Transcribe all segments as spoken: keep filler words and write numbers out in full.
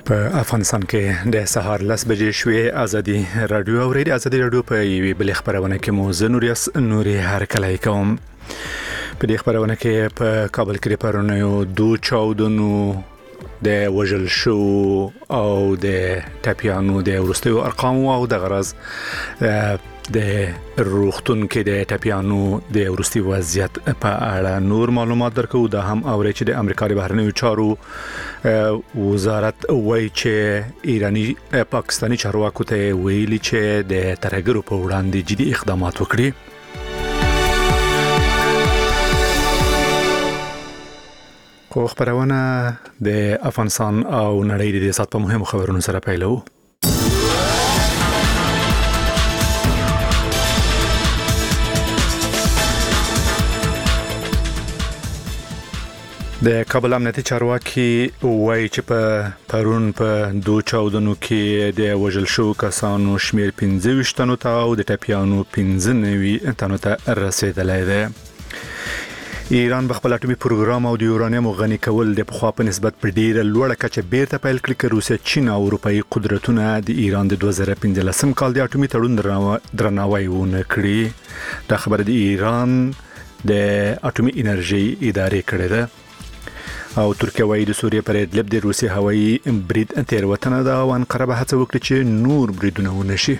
په افغانستان کې د سهار لس بجې شوې ازادي رادیو او ریډیو ازادي رادیو په یوې بل خبرونه کې مو زنوریس نوري هرکلای کوم په دې خبرونه کې په کابل کې پرونه یو دوه چاودنو د وجل شو او د ټاپیانو د ورستیو ارقام او د غرض د روختون کې د ټاپیانو د ورستي وضعیت په اړه نور معلومات درکو. دا هم اوري چې د امریکا د بهرنیو چارو وزارت وایي چې ایرانی پاکستانی چارواکو ته ویلي چې د ترهګرو په وړاندې جدي اقدامات وکړي. خو خبرونه د افغانستان او نړۍ د سات په مهمو خبرونو سره پیلو. د کابل امنیتي چارواکي وایي چې په پرون په دوه چاودنو کې د وژل شو کسانو شمیر پنځه ویشت تنو ته او د ټاپیانو پنځه نوي تنو ته رسیدلی دی. ایران بخپل اټومي پروګرام او د یورانیم غني کول د پخوا په نسبت په ډیره لوړه کچه بیرته پیل کړی چې روسیا، چین او اروپאי قدرتونه د ایران د دوه زره پنځلسم کال د اټومي تړون درناوی ونه کړی. دا خبره د ایران د اټومي انرژي ادارې کړې ده. او ترکیه وايي د سوریې پر ادلب د روسي هوایي برید تیروتنه ده او انقره به هڅه وکړي چې نور بریدونه ونشي.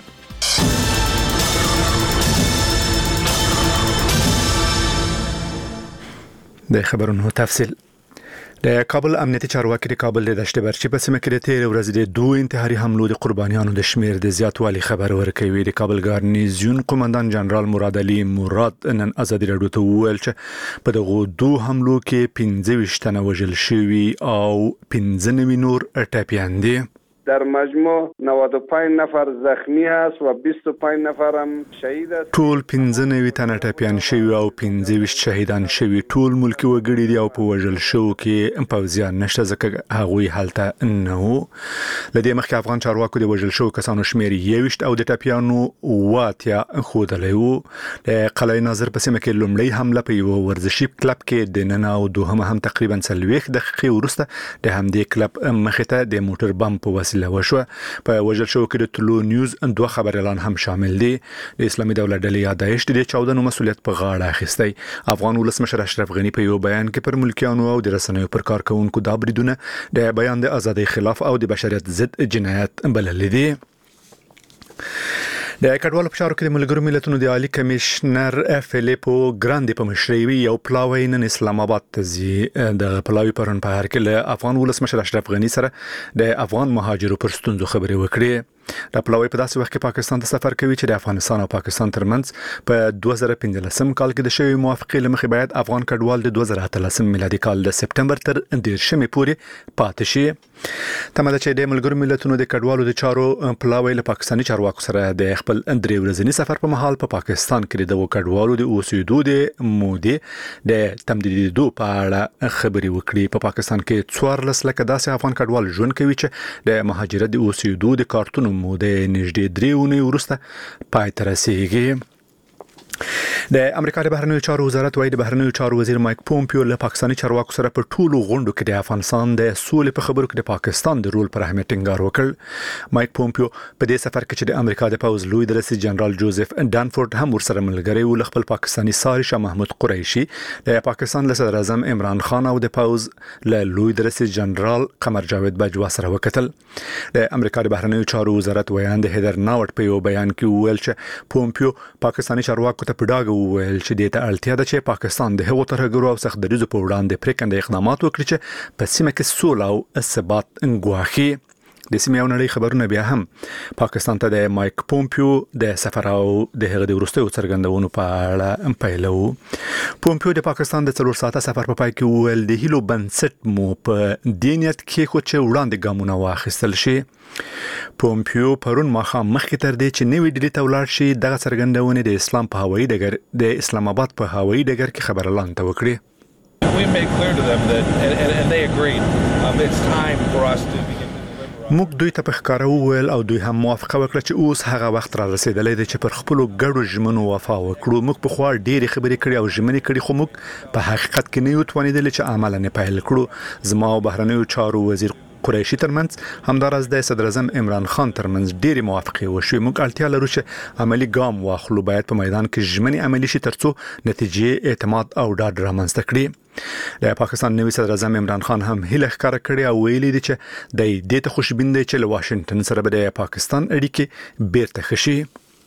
د خبرونو تفصیل. د کابل امنیتي چارواکي د کابل د دشت برچی په سیمه کې د تیر ورځې د دوه انتحاري حملو د قربانیانو د شمیر د زیاتوالي خبر ورکوي. د کابل ګارنیزیون قومندان جنرال مراد علي مراد نن ازادي رادیو ته وویل چې په دغه دوه حملو کې پنځه ویشت تنه وژل شوي او پنځه نوي نور ټاپیان دي. در مجموع نود و پنج نفر زخمی است و بیست و پنج نفر هم شهید است. ټول پنځه نوي تنه ټاپیان شوي او پنځه ویشت شهیدان شوي. ټول ملکی وګړي دي او په وژل شو کې پوځیان نشته ځکه هغوی هلته نه وو. لدې مخکې افغان چارواکو د وژل شو کسانو شمیر یويشت او د ټاپیانو واتیا خودلی وو. د قلعه ناظر په سیمه کې لومړی حمله په یو ورزشي کلب کې د نن او دوهمه هم تقریبا څلوېښت دقیقې وروسته د همدې کلب مخې ته د موټر بم په وسیله وشو. په وژل شو کې د طلوع نیوز دوه خبر اعلان هم شامل دي. د اسلامي دولت ډلې یادایش د چاودنو مسؤلیت په غاړه اخیستی. افغان ولسمشر اشرف غنی په یو بیان کې پر ملکیانو او د رسنیو پر کارکونکو دا بریدونه د بیان د ازادۍ خلاف او د بشریت ضد جنایت بلل دي. د کډوالو په چارو کې د ملګرو ملتونو د عالی کمشنر فلیپو ګراندي په مشرۍ یو پلاوی نن اسلام آباد ته ځي. د پلاوی پرون په هر کې له افغان ولسمشر اشرف غنی سره د افغان مهاجرو پر ستونزو خبرې وکړي. د پلاوی په داسې وخت کې پاکستان ته سفر کوي چې د افغانستان او پاکستان ترمنځ په دوه زره پنځلسم کال کې د شوی موافقې لمخې باید افغان کډوال د دوه زره اتلسم میلادي کال د سپټمبر تر دیرشمې پورې پاتې شي. تمه ده چې د ملګرو ملتونو د کډوالو د چارو پلاوی له پاکستاني چارواکو سره د خپل درې ورځني سفر په مهال په پا پاکستان کې د کډوالو د اوسېدو د مودې د تمدیدېدو په اړه خبرې وکړي. په پا پاکستان کې څوارلس لکه داسې افغان کډوال ژوند کوي چې د مهاجرت د اوسېدو د کارتونو موده نږدې درې اونۍ وروسته پای ته رسیږي. د امریکا د بهرنیو چارو وزارت وايي د بهرنیو چارو وزیر مایک پومپیو له پاکستاني چارواکو سره په ټولو غونډو کې د افغانستان د سولې په خبرو کې د پاکستان د رول پر اهمیت ټینګار وکړ. مایک پومپیو په دې سفر کې چې د امریکا د پوز لوی درسي جنرال جوزف ډانفورد هم ورسره ملګری و، خپل پاکستاني ساري شاه محمود قریشي، د پاکستان له صدر اعظم عمران خان او د پوز له لوی درسي جنرال قمر جاوید باجوا سره وکتل. د امریکا د بهرنیو چارو وزارت ویان د هیدر ناوټ په یو بیان کې وویل چې پومپیو پاکستاني چارواکو ته په ډاګه وویل چې د ته اړتیا ده چې پاکستان د هغو ترهګرو او سخت دریځو په وړاندې پریکنده اقدامات وکړي چې په سیمه کې سوله او ثبات انګواخي. د سیمې او نړۍ خبرونه بیا هم پاکستان ته د مایک پومپیو د سفر او د هغه د وروستیو څرګندونو په اړه پیلو. پومپیو د پاکستان د څلور ساعته سفر په پای کې وویل د هیلو بنسټ مو په دې نیت کې خو چې وړاندې ګامونه واخیستل شي. پومپیو پرون ماښام مخکې تر دې چې نوې ډیلي ته ولاړ شي دغه څرګندونې د اسلام په هوایي ډګر د اسلام آباد په هوایي ډګر کې خبر اعلان ته وکړي. We made clear to them that and, and, and they agreed um, it's time for us to begin موږ دوی ته په ښکاره وویل او دوی هم موافقه وکړه چې اوس هغه وخت را رسیدلی دی چې پر خپلو ګډو ژمنو وفا وکړو. موږ پخوا ډېرې خبرې کړې او ژمنې کړې خو موږ په حقیقت کې نه یو توانېدلی چې عملاً پیل کړو. زما او بهرنیو چارو وزیر قریشي ترمنځ همدارس د صدر اعظم عمران خان ترمنځ ډېری موافقې وشوې. موږ اړتیا لرو چې عملی ګام واخلو، باید په میدان کې ژمنې عملي شي ترڅو نتیجې اعتماد او ډاډ رامنځته کړي. د پاکستان نوي صدر اعظم عمران خان هم هیله ښکاره کړې او ویلي دي چې د دې ته خوشبین دی چې له واشنگټن سره به د پاکستان اړیکې بیرته ښه شي.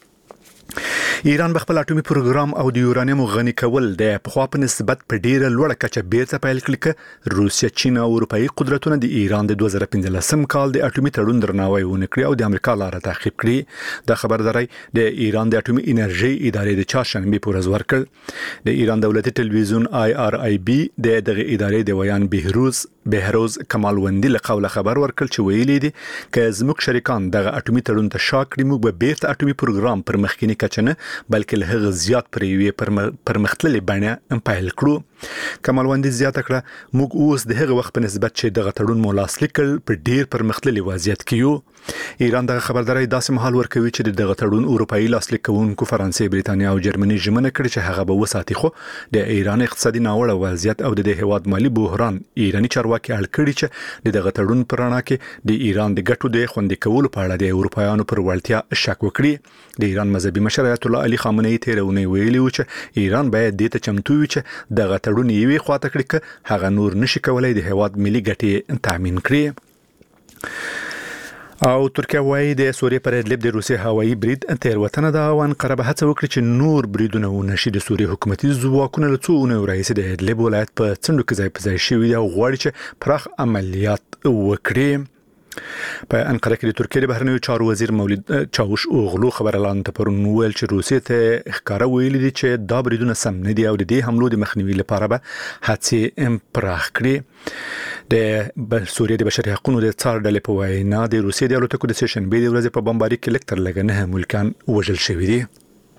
ایران بخپل اټومي پروګرام او د یورانیم غني کول د پخوا په نسبت په ډیره لوړه کچه بیرته پیل کړي. روسیا، چین او اروپאי قدرتونه د ایران د دوه زره پنځلسم کال د اټومي تړون درناوی ونه کړی او د امریکا لاره تعقیب کړي. د خبرداري د ایران د اټومي انرژي ادارې د چهارشنبه په ورځ ورکړ. د ایران دولتي ټلویزیون آی آر آی بي د دغه ادارې د ویان بهروز بهروز کمالوندی له قوله خبر ورکړ چې ویلي دي چې زموږ شریکان دغه اټومي تړون ته شاکړي، موږ به بیرته اټومي پروګرام پر مخکینی کچه نه بلکې له هغه زیات پرې پرمختللي بڼه پیل کړو. کمالوندی زیاته کړه موږ اوس د هغه وخت په نسبت چې دغه تړون مو لاسلیک کړ په ډیر پرمختللي وضعیت کې یو. ایران دغه خبرداري داسې مهال ورکوي چې دغه تړون اروپאי لاسلیک کوونکو فرانسې، بریتانیا او جرمني ژمنه کړې چې هغه به وساتي، خو د ایران اقتصادي ناوړه وضعیت او د هیواد مالی بحران ایرانی چارواکي اړ کړي چې دغه تړون پر رڼا کې د ایران د ګټو د خوندي کولو په اړه د اروپایانو پر وړتیا شک وکړي. د ایران مذهبي مشر آیت الله علي خامنه‌ای تیرونه ویلي و چې ایران باید د ته چمتو وي چې دغه تړون یوې خواته کړي چې هغه نور نشي کولای د هیواد ملي ګټې تامین کړي. او ترکیه وايي د سوریې پر ادلب د روسي هوایي برید تیروتنه ده او انقره به هڅه وکړي چې نور بریدونه ونشي. د سوریې حکومتي ځواکونه له څو اونیو راهیسې د ادلب ولایت په څنډو کې ځای په ځای شوي دي او غواړي چې پراخ عملیات وکړي. په انقره کې د ترکیې د بهرنیو چارو وزیر مولود چاوش اوغلو خبر اعلان ته پرون ویل چې روسیې ته ښکارا ویلي دي چې دا بریدونه سم نه دي او د دې حملو د مخنیوي لپاره به هڅې پراخ کړي. د سوریې د بشري حقوقو د څار ډلې په وینا د روسیې د الوتکو د سشنبه د ورځې په بمباري کې لکتر لګ نه ملکان وژل شوي دي.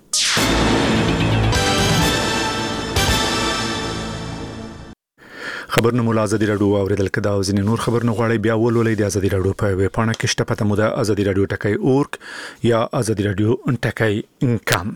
خبرونه مو ازادي رادیو اوریدل کدا او ځینې نور خبرونه غواړي بیا ولولئ د ازادي رادیو په ویب پاڼه کې شته پته مو د ازادي رادیو ټکای اورګ یا ازادي رادیو ټکای انکم.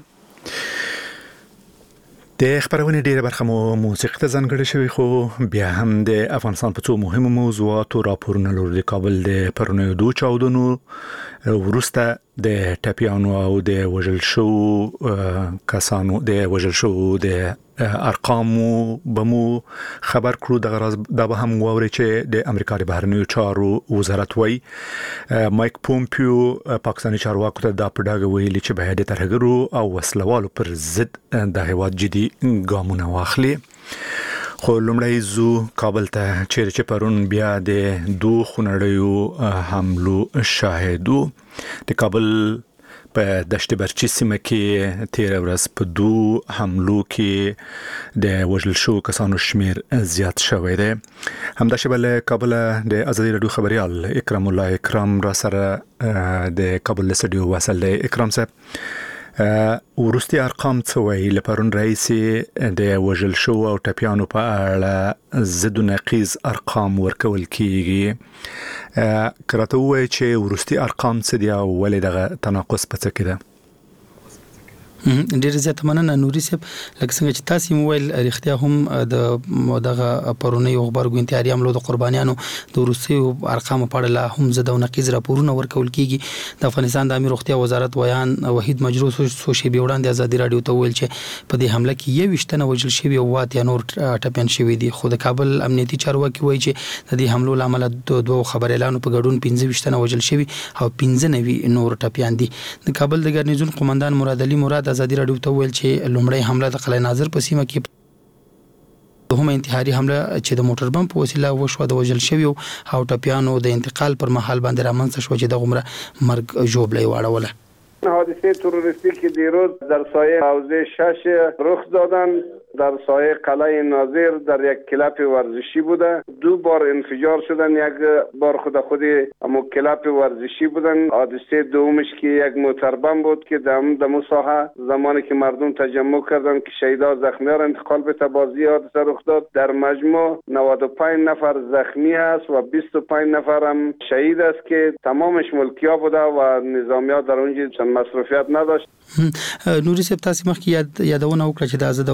د خبرونه ډیره برخه مو موسیقي ته ځانګړې شوی، خو بیا هم د افغانستان په څو مهمو موضوعاتو راپورونه لري. د کابل د پرونیو دوه چاودنو ورسته د ټاپیانو او د وژل شو کسانو د وژل شو د ارقامو بمو خبر کړو. د غرض د به هم غوړي چې د امریکا د بهرنیو چارو وزارت وای مایک پومپیو پاکستاني چارواکو ته د پډاګ ویلي چې به د ترهګرو او وسلوالو پر ضد د هیواد جدي ګامونه واخلي. خو لومړی زو کابل ته چیرې چې پرون بیا د دوه خونړیو حملو شاهدو. د کابل په دشت برچی سیمه کې تیر ورځ په دوه حملو کې د وژل شو کسانو شمیر زیات شوی دی. همداشبه له کابل د ازادي رادیو خبريال اکرام الله اکرام را سره د کابل استودیو وصل دی. اکرام صاحب ورستي ارقام څه وایي؟ لپاره رئیس د وژل شو او ټپیانو په اړه زد نقیز ارقام ورکول کیږي. کراته وایي چې ورستي ارقام څه دي او ولې دغه تناقض په څه کې ده؟ ډیر زیات مننه نوري صاحب. لکه څنګه چې تاسو موبایل اړتیا هم د دغه پرونی خبر ګونتیاري عملو د قربانیانو د روسي ارقام په اړه هم زده او نقیز راپورونه ورکول کیږي. د افغانستان د امیر روغتیا وزارت ویان وحید مجروح سوشي بیوړان د ازادي رادیو ته ویل چې په دې حمله کې یو وشتنه وژل شوی او واته نور ټپيان شوی دي. خو د کابل امنیتي چارواکي وایي چې د دې حملو لامل د دوه خبر اعلان په ګډون پنځه وشتنه وژل شوی او پنځه نوي نور ټپيان دي. د کابل د ګرنیزون قومندان مراد علي مراد ازادي رادیو ته ویل چې لومړی حمله د قلعه ناظر په سیمه کې، دوهمه انتحاري حمله چې د موټر بم په وسیله وشو د وژل شوی او ټپیانو د انتقال پر مهال باندې رامنځته شو چې د غمره مرګ جوړلې واړوله. حادثه تروریستی که دیروز در سایه حوزه شش رخ دادن در سایه قلعه ناظر در یک کلاب ورزشی بوده. دو بار انفجار شدن، یک بار خود خود امو کلاب ورزشی بودن. حادثه دومش که یک موتر بم بود که دم دمو ساحه زمانی که مردم تجمع کردن که شهدا زخمیان انتقال به تبازی حادثه رخ داد. در مجموع نود و پنج نفر زخمی است و بیست و پنج نفر هم شهید است که تمامش ملکیا بوده و نظامیات در اونجا مصرفیت نداشت. نوري صاحب تاسو مخکې یاد یادونه وکړه چې د آزاد او نقیز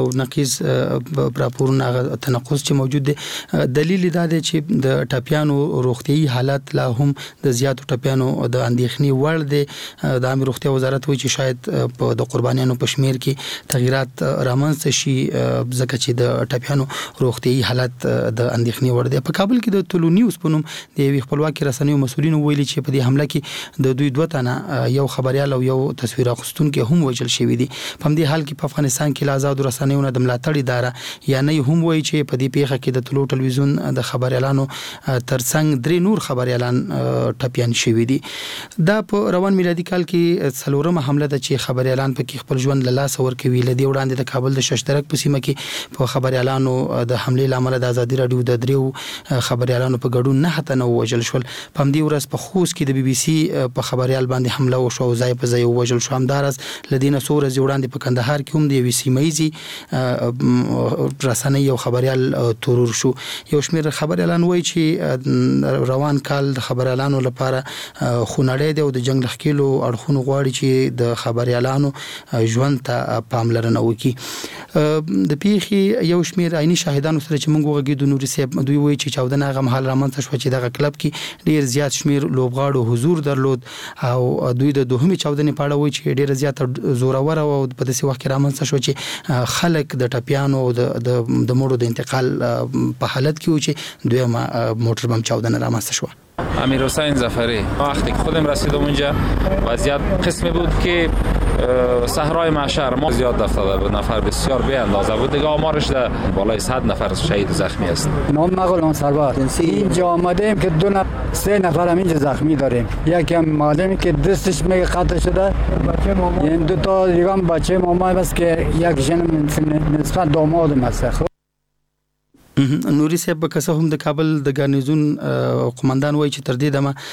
ټولنیز راپورونه تناقض چې موجود دی. دلیل دا دی چې د ټپیانو روغتيایي حالت لا هم د زیاتو ټپیانو د اندېښنې وړ دی. د عامه روغتیا وزارت وایي چې شاید په د قربانیانو په شمیر کې تغیرات رامنځته شي ځکه چې د ټپیانو روغتيایي حالت د اندېښنې وړ دی. په کابل کې د ټولو نیوز په نوم د یو خپلواکي رسنیو مسؤلینو ویلي چې په دې حمله کې د دوی دوه تنه یو خبريال او یو تصویر اخیستونکو هم وژل شوی دي. په دې حال کې په افغانستان کې آزاد رسنیو د ملاتړ اداره یا نه هم وایي چې په دې پیښه کې د ټولو ټلویزیون د خبريالانو ترڅنګ درې نور خبريالان ټپيان شوی دي. دا په روان میلادي کال کې څلورمه حمله ده چې خبريالان په کې خپل ژوند له لاس ورکوي. لدی وړاندې د کابل د ششترک په سیمه کې په خبريالانو د حمله لامل د ازادي رادیو د دریو خبريالانو په ګډون نه هته نو وژل شول. په دې ورځ په خوست کې د بي بي سي په خبريال باندې حمله وشو او ځای په ځای وژل شو. همدارس لدینه سور وړاندې په کندهار کې هم د وی سی مېزي رسنۍ یو خبريال تورور شو. یو شمېر خبريالان وایي چې روان کال د خبريالانو لپاره خونړی دی او د جنگ لخکېلو اړخونو غواړي چې د خبريالانو ژوند ته پاملرنه وکړي. د پیښې یو شمېر عیني شاهدانو سره چې موږ وغږیدو نوري صاحب دوی وایي چې چاودنه هغه مهال رامنځته شو چې دغه کلب کې ډیر زیات شمېر لوبغاړو حضور درلود او دوی د دوهمې چاودنې په اړه وایي چې ډیر زیات زورور او په داسې وخت کې رامنځته شو چې خلک د ټپیانو او د د مړو د انتقال په حالت کې و چې دویمه موټر بم چاودنه رامنځته شو. امیر حسین ظفری وقتی که خودم رسیدم اونجا وضعیت قسمی بود که صحرای محشر ما زیاد افتاده بود، نفر بسیار بی اندازه بود دیگه، آمارش در بالای صد نفر شهید زخمی است. نام مغلان سرباز اینجا آمدیم که دو نفر سه نفر هم اینجا زخمی داریم. یکی هم معلمی که دستش میگه قطع شده، این دو تا دیگه هم بچه ماما بس که یک جن نسبت دامادم است. نوري صاحب که هم د کابل د ګارنیزون قومندان وایي چې تر دې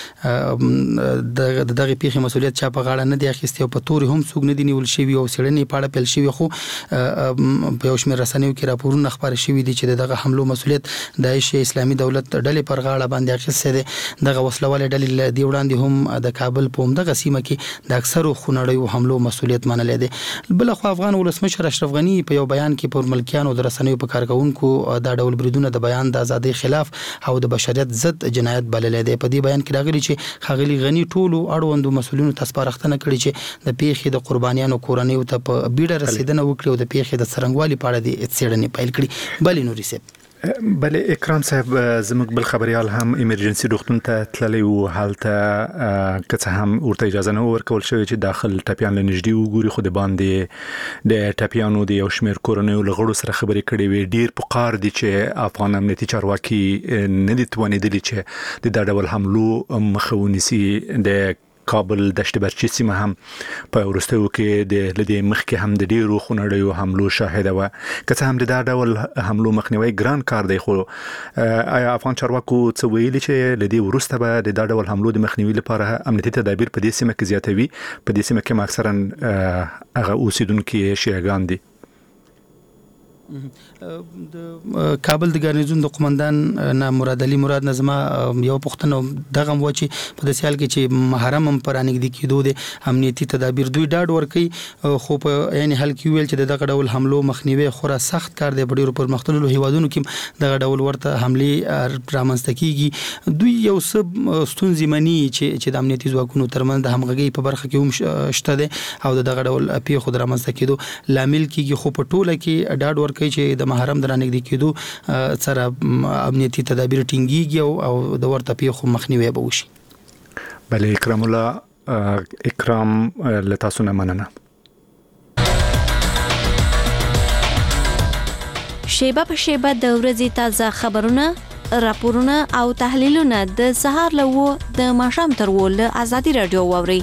دمه د دغه پیښې مسولیت چا په غاړه نه دی اخیستی او په توري هم څوک نه دی نیول شوی او څېړنې په اړه پیل شوی، خو په یو شمېر رسنیو کې راپورونه خپاره شوي دي چې دغه حملو مسولیت داعش اسلامي دولت ډلې پر غاړه باندې اخیستی دی. دغه وسلوالې ډلې دی وړاندې هم د کابل په همدغه سیمه کې د اکثرو خونړیو حملو مسولیت منلی دی. بل خو افغان ولسمشر اشرف غني په یو بیان کې پر ملکیانو د رسنیو په کارکونکو دا ډول بریدونه د بیان د ازادۍ خلاف او د بشریت ضد جنایت بللی دی. په دې بیان کې راغلي چې ښاغلي غني ټولو اړوندو مسؤلینو ته سپارښتنه کړې چې د پیښې د قربانیانو کورنیو ته په بیړه رسیدنه وکړي او د پیښې د څرنګوالي په اړه د څېړنې پیل کړي. بلې نوري صاحب بله اکرام صاحب زموږ بل خبريال هم ایمرجنسي روغتون ته تللی و، هلته که څه هم ورته اجازه نه ورکول شوې چې داخل ټپیان له نږدې وګوري، خو د باندې د ټپیانو د یو شمېر کورنیو له غړو سره خبرې کړې وې. ډیر په قار دي چې افغان امنیتي چارواکي نه دي توانېدلي چې د دا ډول حملو مخه ونیسي. د کابل دشت برچی سیمه هم په وروستیو کې د لدی مخکې هم د ډیرو خونړیو حملو شاهده و. که څه هم د دا ډول حملو مخنیوي ګران کار دی، خو آیا افغان چارواکو څه ویلي چې لدی وروسته به د دا ډول حملو د مخنیوي لپاره امنیتي تدابیر په دې سیمه کې زیاتوي؟ په دې سیمه کې اکثرا هغه اوسیدونکي شیعاګان دي. د کابل د ګارنیزون د قومندان نه مراد علي مراد نظما یو پښتنه دغه و چې په داسې حال کې چې محرم هم پر انګدي کېدو د امنیتي تدابیر دوی ډاډ ورکوي، خو په عین حال کې ویل چې دغه ډول حملو مخنیوي خورا سخت کار دی. په ډیرو پرمختللو هیوادونو کې دغه ډول ورته حملې رامنځته کیږي. دوی یو څه ستونزې مني چې چې د امنیتي ځواکونو ترمنځ د همغږۍ په برخه کې هم شته دی او دغه ډول پیښو د رامنځته کېدو لامل کیږي، خو په ټوله کې ډاډ ورکوي چې د محرم درانګ د کېدو سره امنیتي تدابیر ټینګيږي او د ورته پیښو مخنیوي به وشي. بله اکرام الله اکرام لتاسو نه مننه. شیبه په شیبه د ورځې تازه خبرونه، راپورونه او تحلیلونه د سهار له د ماښام تر ول ازادي رادیو واوري.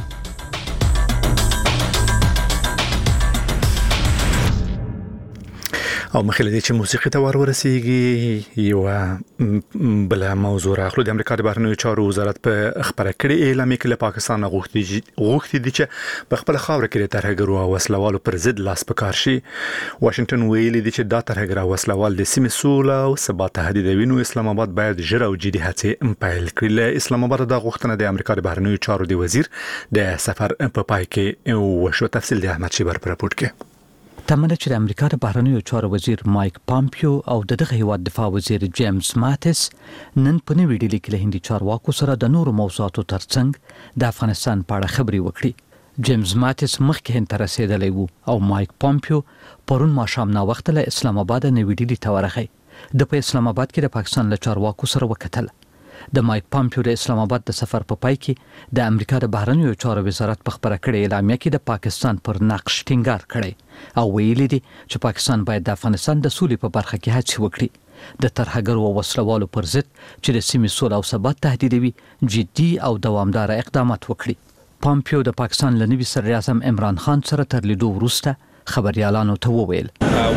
او مخکې دې چې موسیقي ته ور ورسیږي یو بل موضوع راخلو. د امریکا د بهرنیو چارو وزارت په خبره کړې اعلان کې له پاکستان غوښتي غوښتي دي چې په خپل خاور کې د ترهګرو او وسلوالو پر ضد لاس پکار شي. واشنگټن ویلي دي چې دا ترهګر او وسلوال د سیمې سوله او ثبات تهدیدوي، نو اسلام آباد باید ژر او جدي هڅې پیل کړي. له اسلام آباد د غوښتنه د امریکا د بهرنیو چارو د وزیر د سفر په پای کې وشو. تفصیل د احمد شیبر پر راپورټ کې. تمنه چې د امریکا د بهرنیو چارو وزیر مایک پامپیو او د دغه هیواد دفاع وزیر جیمز ماتس نن په نوې ډیلي کې له هندي چارواکو سره د نورو موضوعاتو ترڅنګ د افغانستان په اړه خبرې وکړي. جیمز ماتس مخکې هند ته رسېدلی وو او مایک پامپیو پرون ماښام ناوخته له اسلام آباد نوې ډیلي ته ورغی. د په اسلام آباد کې د پاکستان له چارواکو سره وکتل. د مایک پامپیو د اسلام آباد د سفر په پای کې د امریکا د بهرنیو چارو وزارت په خبره کړې اعلامیه کې د پاکستان پر نقش ټینګار کړی او ویلي دي چې پاکستان باید د افغانستان د سولې په برخه کې هڅې وکړي، د ترهګرو او وسلوالو پر ضد چې د سیمې سوله او ثبات تهدیدوي جدي او دوامدار اقدامات وکړي. پامپیو د پاکستان له نوي صدر اعظم عمران خان سره تر لیدو وروسته خبريالانو ته وویل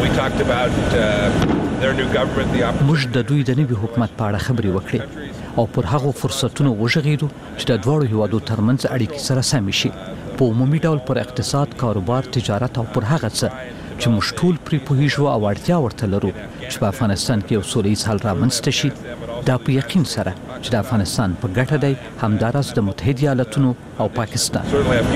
موږ د دوی د نوي حکومت په اړه خبرې وکړې او پر هغو فرصتونو وژغېدو چې د دواړو هیوادو ترمنځ اړیکې سره سمې شي، په عمومي ډول پر اقتصاد، کاروبار، تجارت او پر هغه څه چې موږ ټول پرې پوهیږو او اړتیا ورته لرو چې په افغانستان کې یو سولیز حل رامنځته شي. دا په یقین سره چې د افغانستان په ګټه دی، همداراز د متحده ایالاتونو او پاکستان.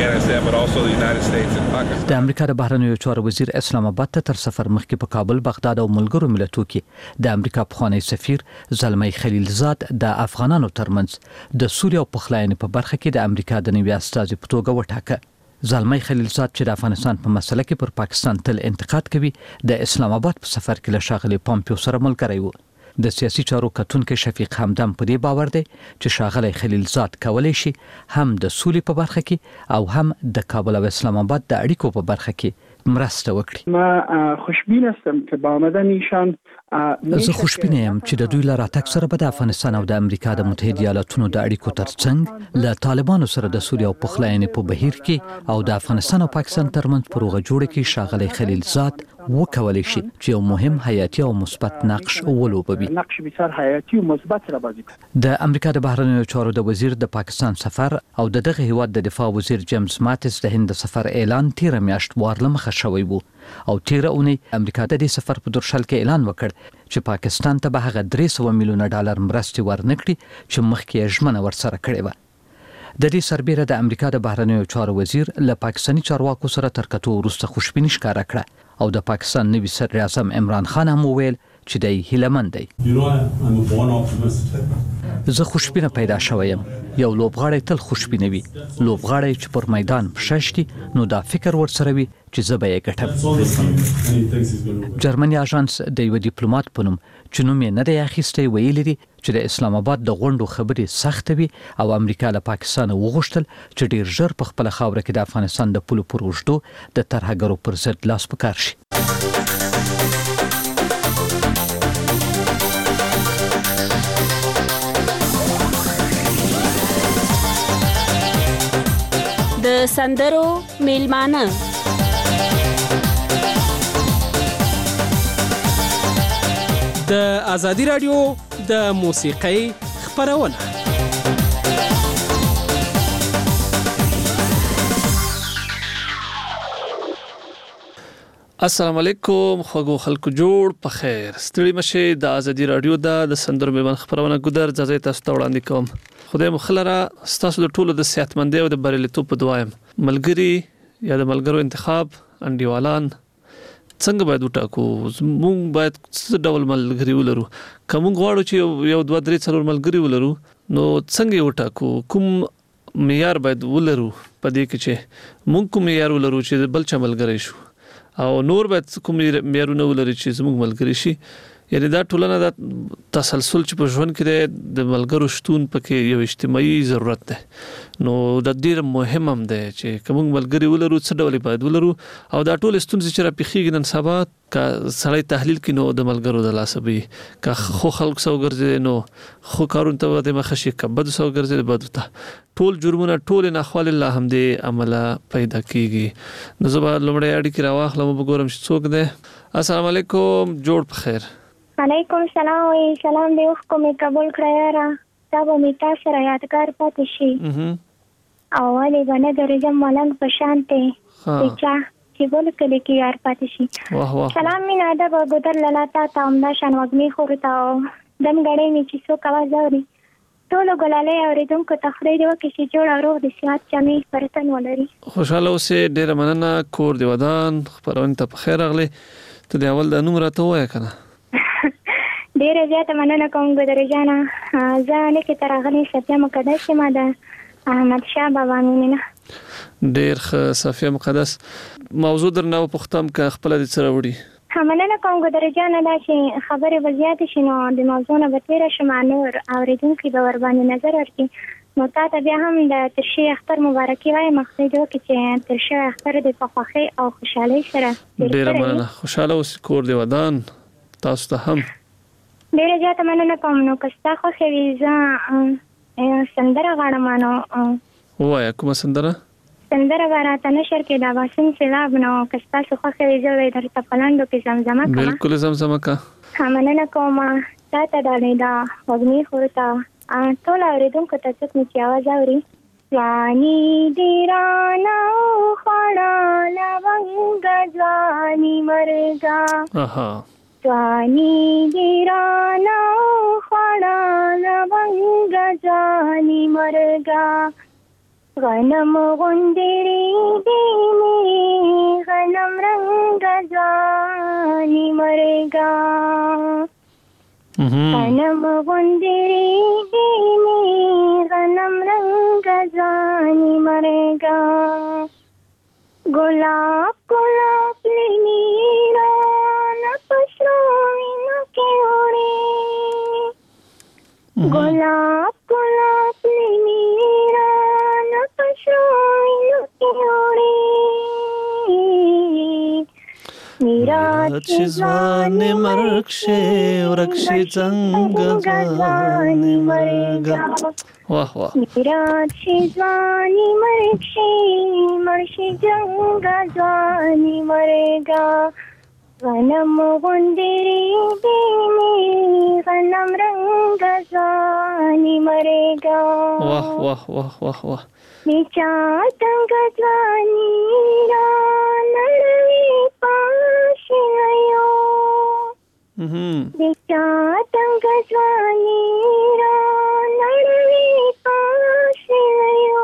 د امریکا د بهرنیو چارو وزیر اسلام آباد ته تر سفر مخکې په کابل، بغداد او ملګرو ملتونو کې د امریکا پخوانی سفیر زلمی خلیلزاد د افغانانو ترمنځ د سولې او پخلاینې په برخه کې د امریکا د نوي استازي په توګه وټاکه. زلمی خلیلزاد چې د افغانستان په مسله کې پر پاکستان تل انتقاد کوي، د اسلام آباد په سفر کې له ښاغلي پامپیو سره ملګری و. د سیاسي چارو کتونکي شفیق حمدان په دې باور دی چې ښاغلی خلیلزاد کولی شي هم د سولې په برخه کې او هم د کابل او اسلام آباد د اړیکو په برخه کې مرسته وکړي. ما خوشبین هستم که با آمدن ایشان زه خوشبینه یم چې د دوی له راتګ سره به د افغانستان او د امریکا د متحده ایالاتونو د اړیکو ترڅنګ له طالبانو سره د سولې او پخلاینې په بهیر کې او د افغانستان او پاکستان ترمنځ په روغه جوړه کې ښاغلی خلیلزاد وکولی شي چې یو مهم حیاتي او مثبت نقش ولوبوي. نقش بسیار حیاتي او مثبت را بازی کوي. د امریکا د بهرنیو چارو د وزیر د پاکستان سفر او د دغه هیواد د دفاع وزیر جیمز ماتس د هند سفر اعلان تیر میاشت وارله مخه شوی وو او تیر اونۍ امریکا د دې سفر په درشل کې اعلان وکړ چې پاکستان ته به هغه درې سوه میلیونه ډالر مرستې ورنکړي چې مخکې یې ژمنه ورسره کړې وه. د دې سربیره د امریکا د بهرنیو چارو وزیر له پاکستاني چارواکو سره تر کتو وروسته خوشبیني ښکاره کړه او د پاکستان نوي صدر اعظم عمران خان هم وویل چې دی هیلهمند دی. زه خوشبینه پیدا شوی یم. یو لوبغاړی تل خوشبینه وي. لوبغاړی چې پر میدان پښه شي نو دا فکر ورسره وي چې زه به یې ګټم. جرمني اژانس د یو ډیپلوماټ په نوم چې نوم یې نه دی اخیستی ویلي دي چې د اسلام آباد د غونډو خبرې سخته وي او امریکا له پاکستان وغوښتل چې ډیر ژر په خپله خاوره کې د افغانستان د پولو پر اوږدو د ترهګرو پر ضد لاس په کار شي. د سندرو میلمانه د ازادي رادیو د موسیقۍ خپرونه. السلام علیکم خوږو خلکو، جوړ په خیر، ستړي مشه. د ازادي رادیو د سندرو میلمانه خپرونه ګودر ځای تاسو ته وړاندې کوم. خدای مو خلره ستاسو د ټولو د صحتمندۍ او د بریالیتوب په دعا یم. ملګری یا د ملګرو انتخاب انډیوالان څنګه باید وټاکو؟ موږ باید څه ډول ملګري ولرو؟ که موږ غواړو چې یو دوه درې څلور ملګري ولرو نو څنګه یې وټاکو؟ کوم معیار باید ولرو په دې کې چې موږ کوم معیار ولرو چې بل چا ملګری شو او نور باید کوم معیارونه ولري چې زموږ ملګري شي؟ یعنی دا ټولنه د تسلسل چې په ژوند کې د ملګرو شتون پکې یو اجتماعي ضرورت ده. نو د ډیر مهم هم ده چې کوم ملګری ولرو څه ډول باید ولرو او دا ټول ستونزې چې را پیخیږي نن سبا کا سړی تحلیل کینو د ملګرو د لاسبي کا خو خلک سو ګرځي نو خو کارون ته د مخشي کبد سو ګرځي بد ته ټول جرمونه ټول نه خپل الله هم دې عمله پیدا کیږي. نو زبا لمړی اړي کې راوخلم وګورم چې څوک ده. السلام علیکم، جوړ په خیر. علیکم سلام وی سلام دی اوخ کومې قبول کړی را تا به می تاسو را یادګار پاتې شي او ولې باندې درځم ملنګ په شانته چې چې بول کلی کې یار پاتې شي. واه واه سلام مینا دا ګودر لاله تا تام دا شان وګنی خورتا دم غړې می چې څو کوا زوري ټول ګلالې اوریدونکو ته خدای دې وکړي چې جوړ او روغ د صحت جامې پرتن ولري. خوشاله اوسې، ډیره مننه. کور دی ودان خبرونه ته په خیر راغلی. ته د اول د نوم راته وایې کنه. ډیره زیاته مننه کوم ګودر جانه. زه نه کې ترغلي صفیه مقدس ما د احمد شاه بابا مینه. ډیر ښه صفیه مقدس. موضوع درنه پختم که خپل د سره وړي. مننه کوم ګودر جانه دا چې خبرې وضاحت شنو د موضوع نه به تیر شمه نور اوریدونکو به ور باندې نظر ورکړي. نو تاسو بیا هم د ترشي اختر مبارکي وای مخکې دوه چې ترشي اختر د خوښۍ او خوشحالۍ سره. ډیره مننه. خوشاله اوس، کور دی ودان. تاسو ته هم ډیره زیاته مننه کوم. نو کستا خو ویزا سندره غواړم. نو وای کومه سندره؟ سندره راته نشر کې دا واسم سیلاب. نو کستا خو ویزا وې درته پلاندو کې زمزمه کوم. بالکل زمزمه کا. مننه کوم. تاسو دا لیدا وګنی خورتا ټول اوریدونکو ته څه چې आवाज اوري. ځواني دیرانا خړا لونګ ځواني مرګا. اها. ځواني دیرانا خړا لونګ ځواني مرګا. غنم غوندری دی می غنم رنگ ځواني مرګا. غنم غوندری دی می غنم رنگ ځواني مرګا. ګلاب ګلاب لنیرا نپشروینو کې اوري. ګلاب ګلاب لنیرا نپشروینو کې اوري. میرا چیزوان مرگ شه ورک شه څنګه ځوان مرګا. واه واه. میرا چیزوان مرگ شه مرشي څنګه ځوان مرګا. غنم غوندری دی می غنم رنگ ځوان مرګا. واه واه واه واه واه. میچا څنګه ځواني را نړوي پاشنایو. میچا څنګه ځواني را نړوي پاشنایو.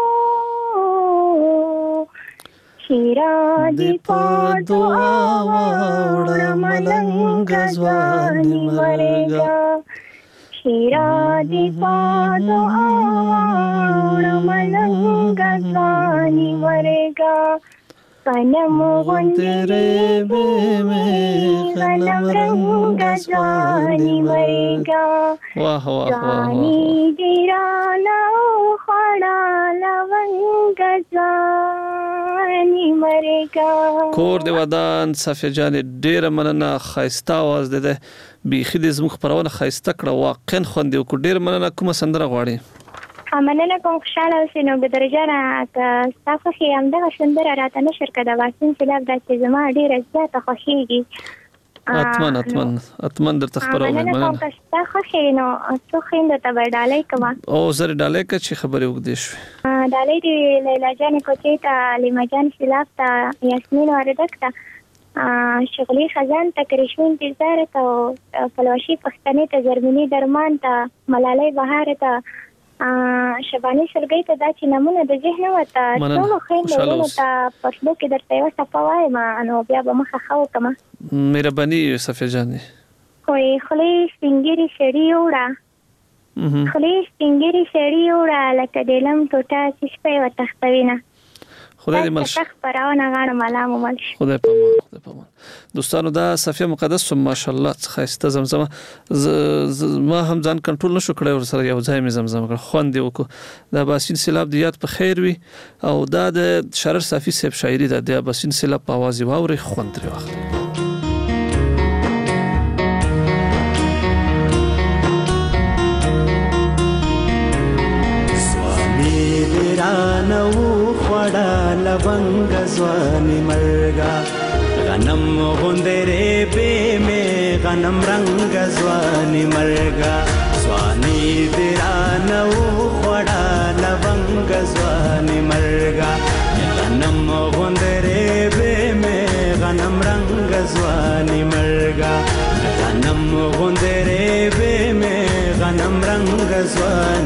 شیرا دی پادو آوړ ملنګ ځواني مرګا. شیرا دی پادو آوړ ملنګ ځواني مرګا. غنم غوندری به می غنم رنگ ځواني مرګا. واه واه واه. ځواني دیرانا خړا لونګ ځواني مرګا. کور دی ودان. صفیه جان ډیره مننه. خایسته आवाज ده. بیخي د زموږ خبرونه خایسته کړه. واقعا خوند یو کو. ډیره مننه. کومه سندره غواړي؟ مننه کوم. خوشاله اوسئ. نو ګودر جانه که تاسو خو همدغه سندره راته نشر کړه د واسم سیلاب دا چې زما ډیره زیاته خوښیږي. اتمن اتمن اتمن درته خبرونه. مننه کوم. که تاسو خو نو څو خويندو ته به ډالۍ کوم. او زر ډالۍ که چې خبرې وګدې شوې. ډالۍ دی لیلا جان کوچې ته، لیما جان سیلاب ته، یاسمین وردک ته، شغلی خزان ته، کرشمین پیزار ته، فلوشي پښتنې ته، زرمینی درمان ته، ملالۍ بهار ته، شبانی سرګي ته. دا چې نمونه د ذهن وته ټول خويندو ته پښتو کې درته یو څه وایم. نو بیا به مخه خو کوم. مهرباني صفیه جان. کوئی خلی سپینګری شړی وړه. خلی سپینګری شړی وړه لکه دلم ټوټه چې په وتختوینه. خدای دې مل شي. خبرونه غواړم علامه مل شي. خدای په امان. خدای په امان. دوستانو دا صفیه مقدس ماشاءالله خایسته زمزمه. ما هم ځان کنټرول نشو کړی ور سره یو ځای مې زمزمه کړ. خوند وکړو. دا باسین سیلاب دی یاد په خیر وي. او دا د شرر صافی صاحب شاعری ده. د باسین سیلاب په आवाज واوري خوند لري وخت. लवंग ځواني مرګا. غنم غوندره به می غنم رنگ ځواني مرګا. ځواني درانو خړا لونګ ځواني مرګا. غنم غوندره به می غنم رنگ ځواني مرګا. غنم غوندره به می غنم رنگ ځواني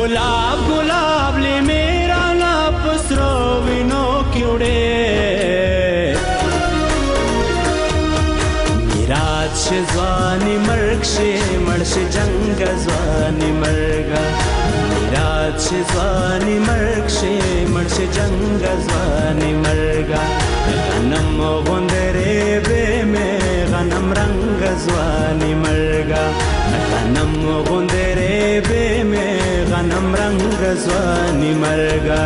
गुलाब गुलाब ले मेरा ना पसरो विनो क्योड़े मिराज से ज़वानी मर्ग से मर्श जंग ज़वानी मर्गा मिराज से ज़वानी मर्ग से मर्श जंग ज़वानी मर्गा गनम गुंदरे बे में गनम रंग ज़वानी मर्गा गनम गुंदरे बे में गनम रंग ज़वानी मर्गा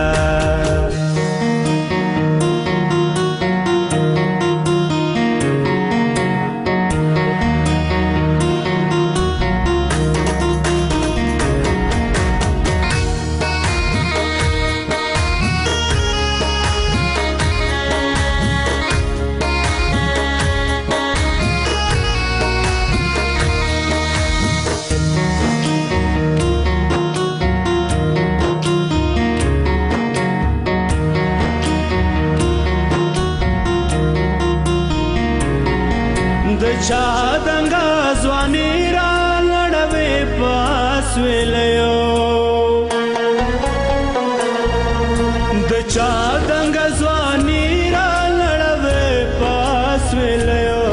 चादंगा ज़वानी रा लड़वे पास वेलयो द चादंगा ज़वानी रा लड़वे पास वेलयो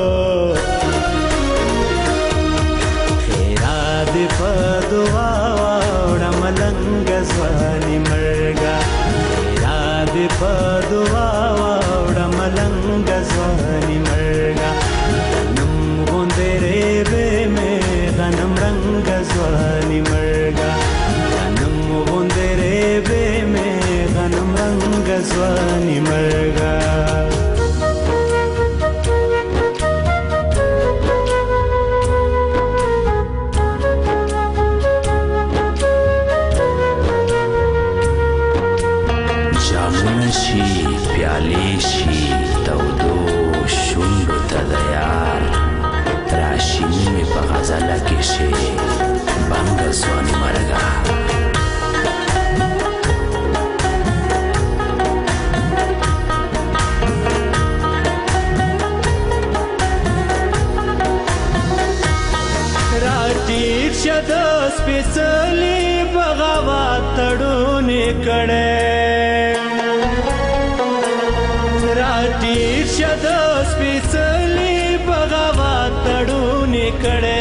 खेरा दे पदुआ वाड़ा मलंग ज़वानी मर्गा खेरा दे पदुआ वाड़ा मलंग ज़वानी मर्गा तेरे बे में गनम रंग ज़वानी मर्गा गनम तेरे बे में गनम रंग ज़वानी मर्गा जामुनशी प्यालेशी तवदो शुंड तदयार राशिनी में पगाज़ला के शे बंग ज़वानी मर्गा रातीर शद स्पेशली बगावत तड़ूने कड़े रातीर शद स्पेशली बगावत तड़ूने कड़े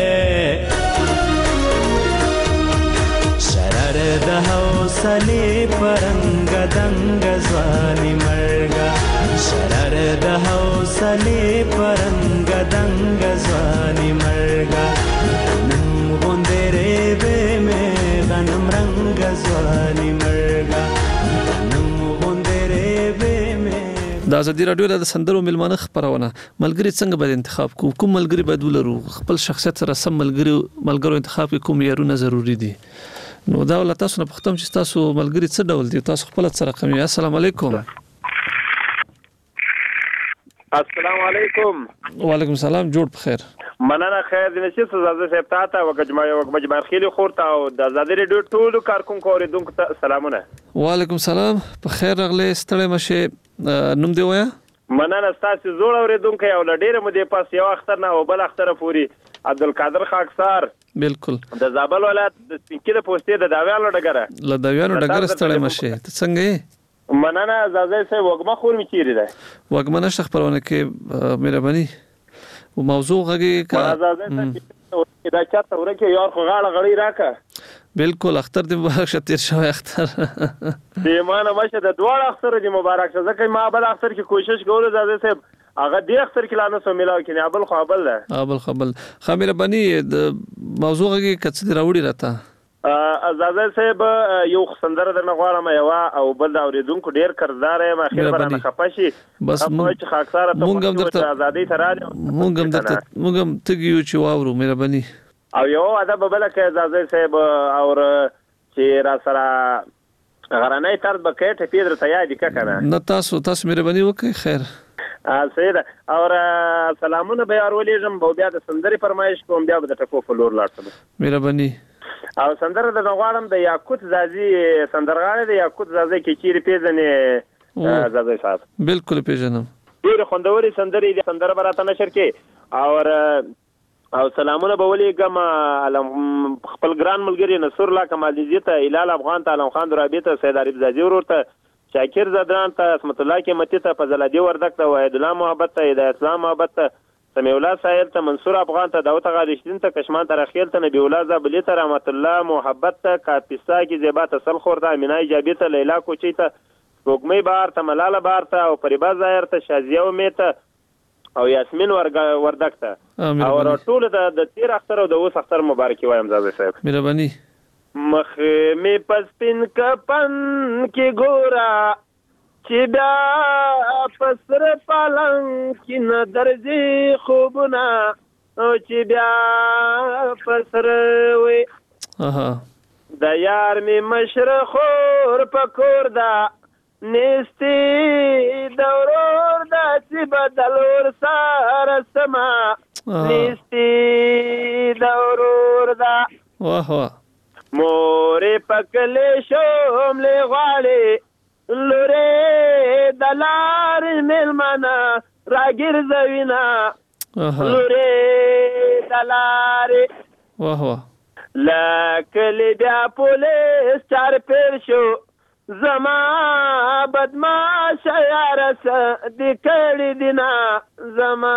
शरर दहौसले परंग दंग ज़वानी मर्गा शरर दहौसले परंग दंग ज़वानी मर्गा गनम गुंदरे बे में गनम रंग ज़वानी मर्गा गनम गुंदरे बे में د ازادي رادیو د سندرو ملمانه خبرونه ملګری څنګه به انتخاب کو کوم ملګری به ولرو خپل شخصیت سره سم ملګری ملګرو انتخاب کوم یارونه ضروری دي نو دا ول تاسو نه پختم چې تاسو ملګری څه ډول دي تاسو خپل سره رقم یې السلام علیکم السلام علیکم وعلیکم السلام جوړ بخیر مننه خیر دې نشي زاده صاحب ته او مجمع او مجمع خېلی خورته او د ازادي رادیو ټول کارکونکو اوریدونکو ته سلامونه وعلیکم السلام بخیر راغلی ستړی مشه نوم دی وایا مننه تاسو زوړ اوریدونکو او لډیره مو دې پاس یو اختر نه او بل اختر پوری عبدالقادر خاکسار بالکل د زابل ولایت د سپینکې د پوسټې د داویانو ډګره ل داویانو ډګره ستړی مشه ته څنګه یې مننه زازه سه وګما خور می چیرې ده وګما نشه خبرونه کې مهرباني او موضوع غږی کا زازه سه دا چاته ورکه یار خو غاړه غړی راکا بالکل اختر دې مبارک شه تیر شوی اختر دې مانه مشه د دوه اختر دې مبارک شه ځکه ما بل اختر کې کوشش کوله زازه سه هغه دې اختر کې لانه سو ملاو کې ابل خپل ده ابل خپل خمیر بني د موضوع غږی کڅ دې راوړی راته ازازه صاحب یو سندره درنه غواړم یو او بل دا اوریدونکو ډیر کردار یم اخر برانه خپشي بس مونږ چې خاکساره ته مونږ درته ازادي تراله مونږ درته مونږ تګیو چې واورو مهرباني او یو ادب بل کې ازازه صاحب اور چې را سره غرانه تر بکټ پیډر تیار دي کنه نه تاسو تاسو مهرباني وکړئ خیر سیده اور سلامونه به اورولېږم بیا د سندري فرمایش کوم بیا د ټکو فلور لاړم مهرباني او سندره د غواړم د یاقوت زازي سندرغاړي د یاقوت زازي کې چیرې پیژنې زازي صاحب بالکل پیژنم ډېر خوندوري سندري د سندره براته نشر کې او او سلامونه به ولېږم خپل ګران ملګري نصر الله کمالدیزي ته، هلال افغان ته، علم خان درابي ته، سید عارف زادي ورور ته، شاکر زدران ته، اسمت الله قیمتي ته، فضل الدین وردک ته، وحید الله محبت ته، هدایت الله محبت ته، سمیع الله ساحل ته، منصور افغان ته، داود غا رشدین ته، کشمان ترخیل ته، نبی الله زابلی ته، رحمت الله محبت ته، کاپیسا کی زیبا ته، سلخور ته، امینه ایجابي ته، لیلا کوچی ته، سپوږمۍ بهار ته، ملاله بهار ته، او فریبا ظاهر ته، شازیه امید ته او یاسمین وردک ته او ټول د تیر اختر او د اوس اختر مبارکي وایم زاده صاحب. مهرباني. مخ می پسپین کپن کې ګورا چې بیا پسر پالنګ کې نه درځي خوبونه او چې بیا پسر وي د یار می مشرخور پکور دا نستی دورور دا سی بدلور سار سما نستی دورور دا واه واه موری پکلی شوم لی غالی لوری دلار ملمانا راگیر زوینا لوری دلاری واه واه لکلی بیا پولیس چار پیر شو زما بدماش یارس دی کړي دینا زما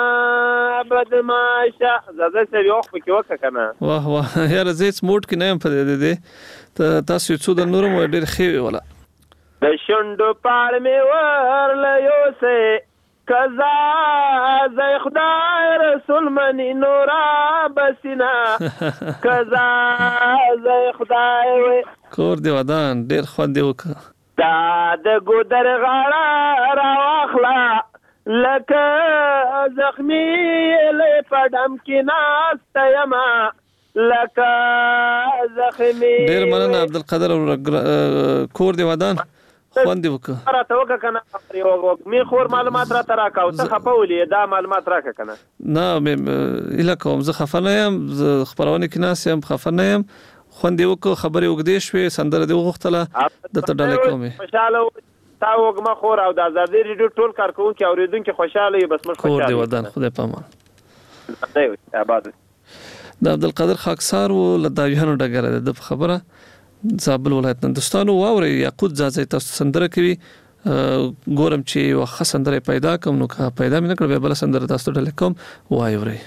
بدماش زړه سره یو خو کې وکړه کنه. واه واه یار زه سموټ کې نه په دې دې ته تاسو څو د نورم ډېر خېوي ولا د شوندو پال می ورل یو سه کزا زای خدای رسول منی نورا بسینا کزا زای خدای وې کور دی ودان ډیر خوند دی وک دا د ګودر غاړه راوخلا لکه زخمی له پډم کې ناست یما لکه زخمی. ډیر مننه عبدالقادر کور دی ودان خوند دی وک را ته وک کنه می خور معلومات را ترا کا او ته خپولې دا معلومات راک کنه. نه اله کوم زه خفنه يم خبرونه کې ناس يم خفنه يم خوند یو کو خبرې وګدې شوې سندره دی وغختله د تډاله کومه خوشاله تا وګما خور او د ازادي ریډیو ټول کارکونکو اوریدونکو خوشاله بس مش خوشاله خور دی ودان خدای پامان دی آباد د عبدالقادر خاکسار و لداویانو ډګر د خبره زابل ولایت نندستانو واوري یاقوت زازي تاسو سندره کوي ګورم چې واخه سندره پیدا کوم نو کا پیدا مې نکړ به بل سندره تاسو ډله کوم وایوري.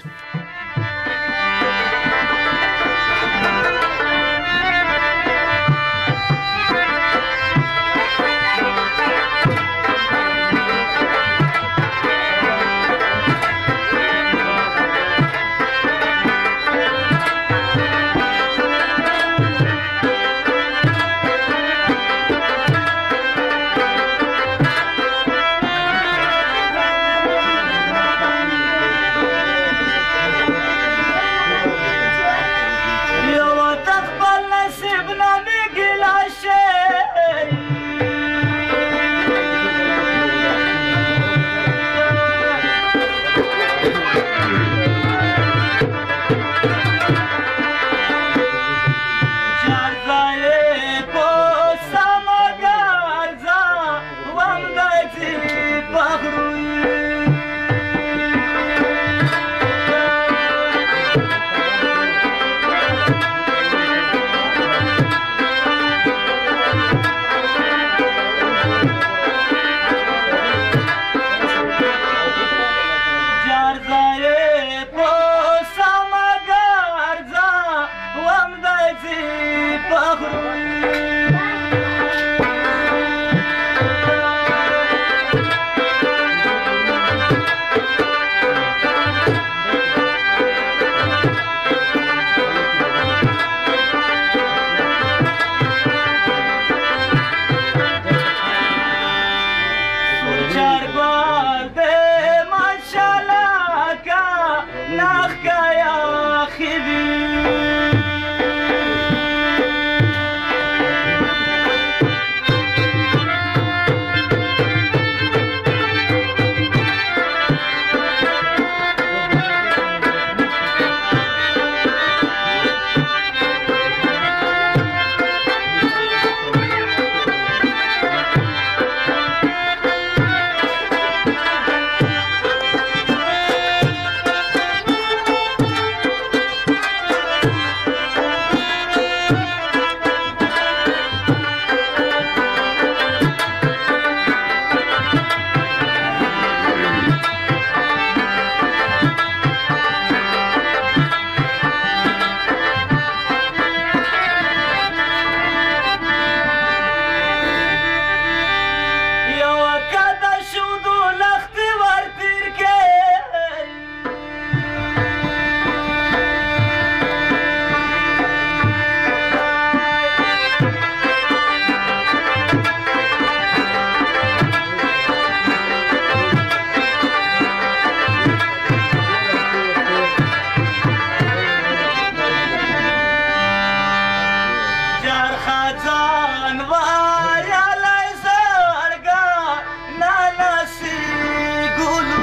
خزان وایا لزړګا نالاسي ګلو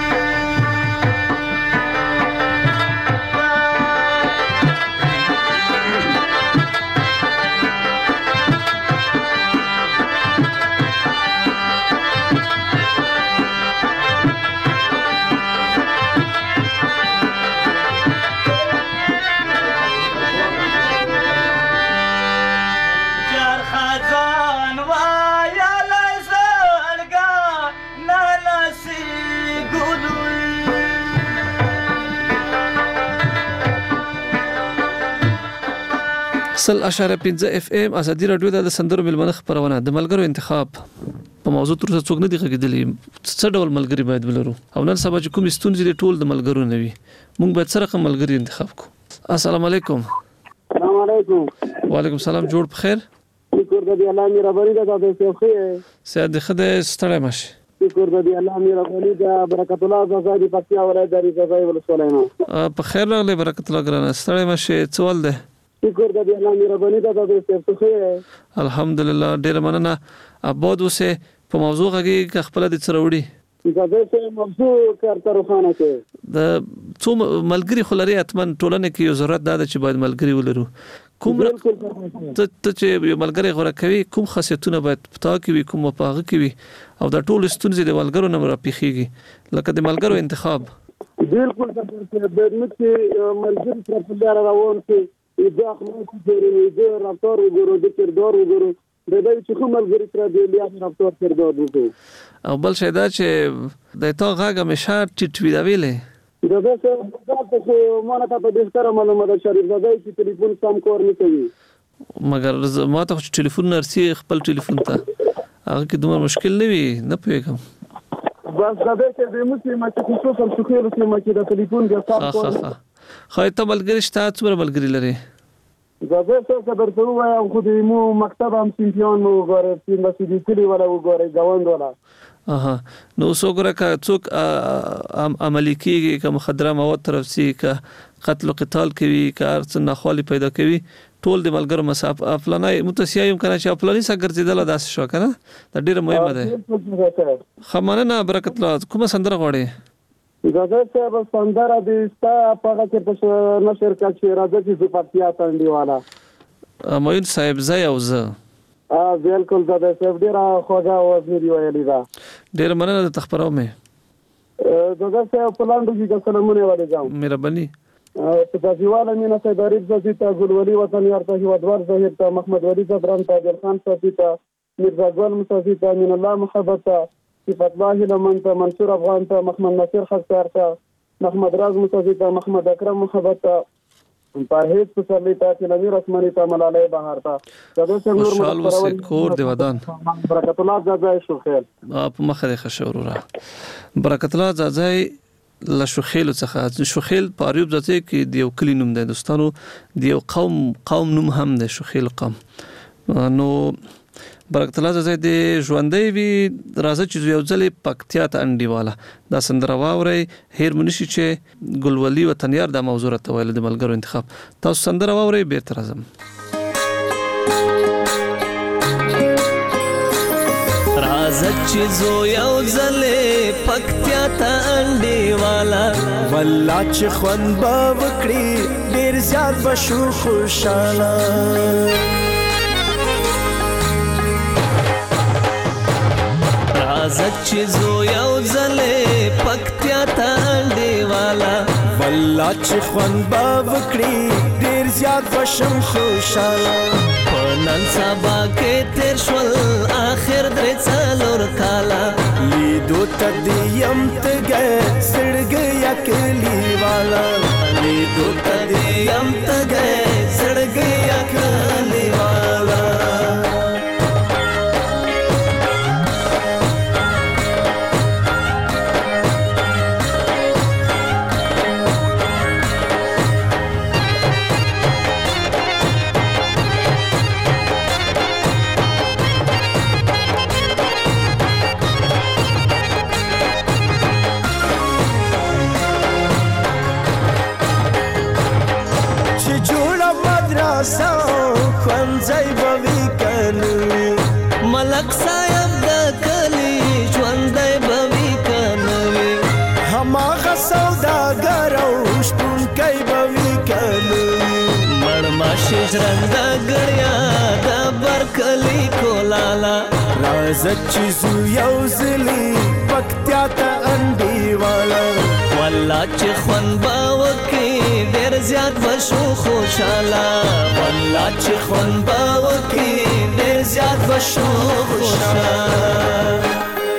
سل اشاره پنځه اف ام ازادي رادیو د سندرو ملمنه خبرونه د ملګرو انتخاب په موضوع تر څو څوک نه دی غږیدلی څه ډول ملګری باید ولرو او نن سبا چې کوم ستونزې د ټول د ملګرو نه وي موږ باید سره کوم ملګری انتخاب کو. السلام علیکم. السلام علیکم. وعلیکم السلام. جوړ بخیر. شکر د الله مهرباني ده د سیخي سید خدای ستړی ماشي. شکر د الله مهرباني ده برکت الله زادي پکیا ولای درې زای ولسوالینو په خیر راغلی برکت الله ګرانه ستړی ماشي څول ده شکر د الله مهرباني ده د سیخي الحمدلله ډیر مننه اباد اوسه په موضوع غږی خپل د څروړي دا څه موضوع کارته روخانه کې د څو ملګری خلري اتمن ټولنه کې یو ضرورت ده چې باید ملګری ولرو کوم ته چې یو ملګری غوړه کوي کوم خاصیتونه باید پتا کوي کوم پاغه کوي او دا ټول ستونزې د ملګرو نه راپیخيږي لکه د ملګرو انتخاب بالکل د ملګری ملګری تر په لار روان کې دا خلاص دی د رفتار وګورو د کردار وګورو د دې چې کوم ملګری تر دې لیا رفتار کردار وګورو او بل شي دا چې د تا غاګه مشه ټټ وی دا ویلې دا څه دا څه مونږ ته په دې سره معلومه ده شریف زده چې ټلیفون سم کار نه کوي مګر ما ته ټلیفون نرسي خپل ټلیفون ته هغه کې دومره مشکل نه وي نه پوهیږم بس دا چې د مسلمان چې خصوصا شکر چې ما کې د ټلیفون د سم کار خو ته ملګری شته څومره ملګری لري دا څه خبر ته وایم خو دې مو مکتب هم چمپیون مو غواړي چې مسجد کلی ولا وګوري ګاوند ولا اها نو څوګره کا څوک عملی کیږي که مخدره مواد طرف سي که قتل او قتال کوي که ارڅ نه خالي پیدا کوي ټول د ملګرو مساف افلانای متسیایم کنه چې افلانی څنګه ګرځیدل داس شو کنه دا ډیره مهمه ده خمانه نه برکت الله کومه سندره غوړي دا څه به سندره دي ستا په کې په نشر کې چې راځي چې زپاتیا تاندې والا موین صاحب زای او زه ا بالکل دا څه ډیره خوږه आवाज دی ویلې دا ډیر مننه د تخبرو مې دا څه په لاندې کې سلامونه والے جام مهرباني په تاسیواله مینا سید غریب زیتا ګلولي وطن یارته هیوادوار ظاهر ته محمد ولی زبران تاجر خان صفیتا مرزا ګل مصطفی من الله محبت صفات الله لمن ته منصور افغان ته محمد نصیر خسار ته محمد راز مصطفی ته محمد اکرم محبت ته پرهیز پسرلی ته نمیر عثماني ته ملاله بهار ته دا څه نور مشال کور دی ودان برکت الله زازای شو خیر اپ مخه خشورا برکت الله زازای له شوخیل څخه شوخیل په اریوب ځته کې د یو کلی نوم دی دوستانو د یو قوم قوم نوم هم دی شوخیل قوم نو برکت الله زازای د ژوندۍ وی راځي چې یو ځلې پکتیا ته انډیواله دا سندره واوري هیر منشي چې ګلولي وطنیار د موضوع ته ویل د ملګرو انتخاب تاسو سندره واوري بیرته راځم راځي چې زو یو ځلې پکتیا ته انډیواله والله چې خوان با وکړي ډیر زیات بشو خوشاله راځه چې زو یو ځلې پکتیا ته انډیواله والله چې خوند به وکړي ډېر زیات بشم خوشاله په نن سبا کې تېر شول آخر درې څلور کاله لیدو ته دې یم تږی زړګی کلیواله لیدو ته دې یم تږی زړګی کلیواله جوړ ژوندی به وي کنوي ملک صاحب د کلی ژوندی به وي کنوي هماغه سوداګر او شپونکی به وي کنوي مړ ماشي ژرنده ګړیا د برکلي کولاله راځه چې زو یو ځلي پکتیا ته انډیواله والله چې خوند به وکړي ډېر زیات به شو خوشحاله والله چې خوند به وکړي ډېر زیات به شو خوشحاله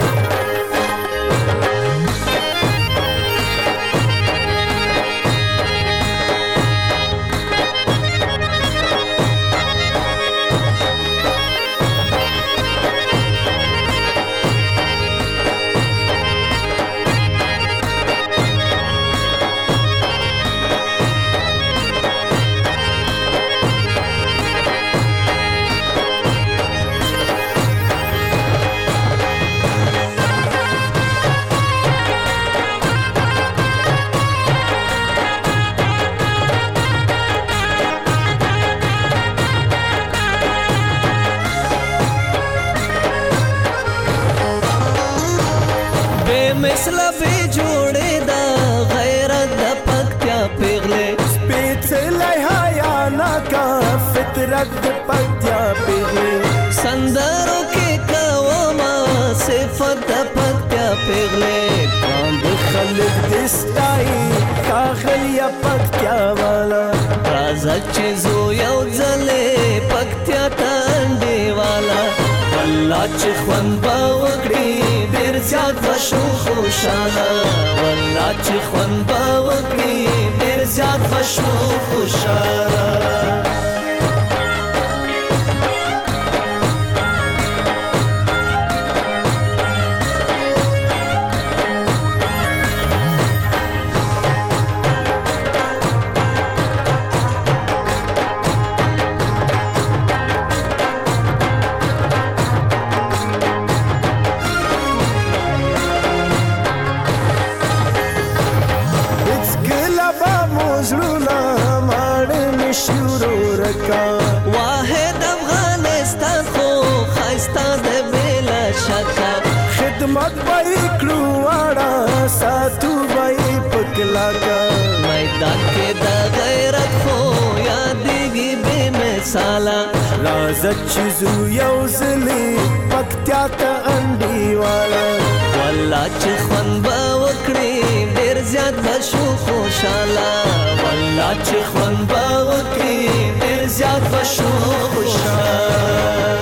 مثل به جوړې دا غیرت د پکتیا پیغلې سپېڅلې حیا ناکا فطرت د پکتیا پیغلې سندرو کې کوما صفت د پکتیا پیغلې باند خلک دستای کاخلیا پکتیا والا راځه چې زو یو ځلې پکتیا تانډې والا والله چې خوند به وکړي ډېر زیات به شو خوشحاله والله چې خوند به وکړي ډېر زیات به شو خوشحاله واحد افغانستان خو خایستا د بلا شکا خدمت وای کړو واړه ساتو وای پکلا کا میدان کې د غیرت خو یادېږي بے مثاله راځه چې زو یو ځلې پکتیا ته انډیواله والله چې خوند به وکړي ډېر زیات به شو خوشحاله والله چې خوند به وکړي ډېر زیات به شو خوشحاله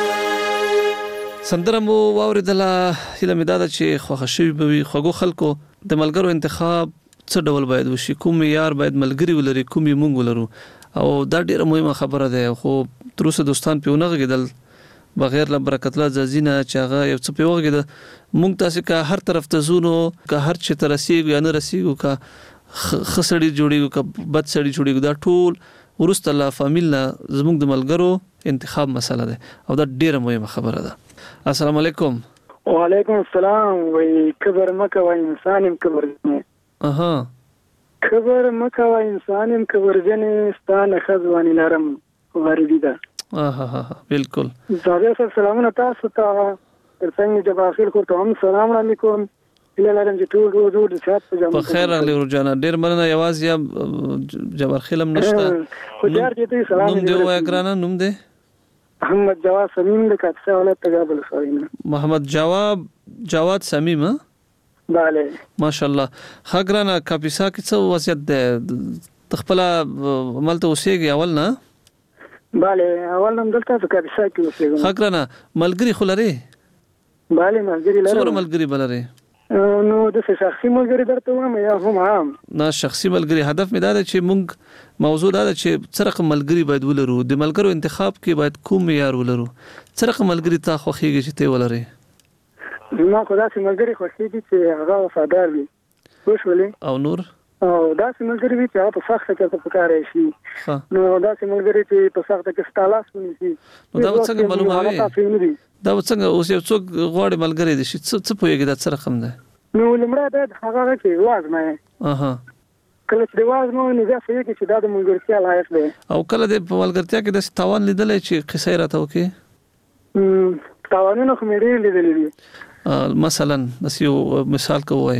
سندره مو واورېدله هیله مې دا ده چې خوښه شوي به وي خوږو خلکو د ملګرو انتخاب څه ډول باید وشي کوم معیار باید ملګري ولري کوم یې موږ ولرو او دا ډېره مهمه خبره ده خو تر اوسه دوستان پې ونه غږېدل بغیر له برکت الله ځاځي نه چې هغه یو څه پې وغږېده موږ تاسې که هر طرف ته ځو نو که هر چې ته رسېږو یا نه رسېږو که ښه سړي جوړېږو که بد سړي جوړېږو دا ټول وروسته له فامیل نه زموږ د ملګرو انتخاب مسله ده او دا ډېره مهمه خبره ده السلام علیکم وعلیکم السلام وای کبر مکه وای انسان هم کبر اها کبر مکه وای انسان هم کبر جن ستانه خزوانی نرم وردی ده اها بالکل زاده سلامونه تاسو ته ترڅنګ جب اخر کو ته هم سلام علیکم اله لرم چې ټول روز د شات په جامه په خیر راغلی ورجانا ډیر مننه یوازې یا جبر خلم نشته خو جار دې سلام نوم دی وای ګرانه نوم دی محمد جواد سمیم د کاتسه ولایت تګابل سوینه محمد جواد جواد سمیم ها bale ماشاءالله خګرانه کاپیسا کې څه وضعیت ده تخپل عملته اوسېږي اول نه bale اول هم دلته په کاپیسا کې اوسېږم خګرانه ملګری خلري bale ملګری لرم څومره ملګری بلري نو د شخصي ملګری درته وایم یا هم عام نه شخصي ملګری هدف مې دا دی چې موږ موضوع دا ده چې څه رقم ملګری باید ولرو د ملګرو انتخاب کې باید کوم معیار ولرو څه رقم ملګری تا خوښیږي چې ته ولري ما خدا سي ملګری خوښیږي چې هغه وفادار وي وښولې او نور او دا سي ملګری وي چې هغه په سخت کې په کار شي نو دا سي ملګری چې په سخت کې ستالاس ونیسي نو دا څنګه معلومه وي دا څنګه اوس یو څوک غواړي ملګری دي چې څه څه پوهیږي دا څه رقم ده نو لمړی باید هغه کې واز مې اها کله چې واز مو نه ځکه چې دا د ملګرتیا لایق دی. او کله د ملګرتیا کې د تاوان لیدل چې قصې راته وکي تاوانونه خو مې ډېر لیدلې دي. مثلا بس یو مثال کوی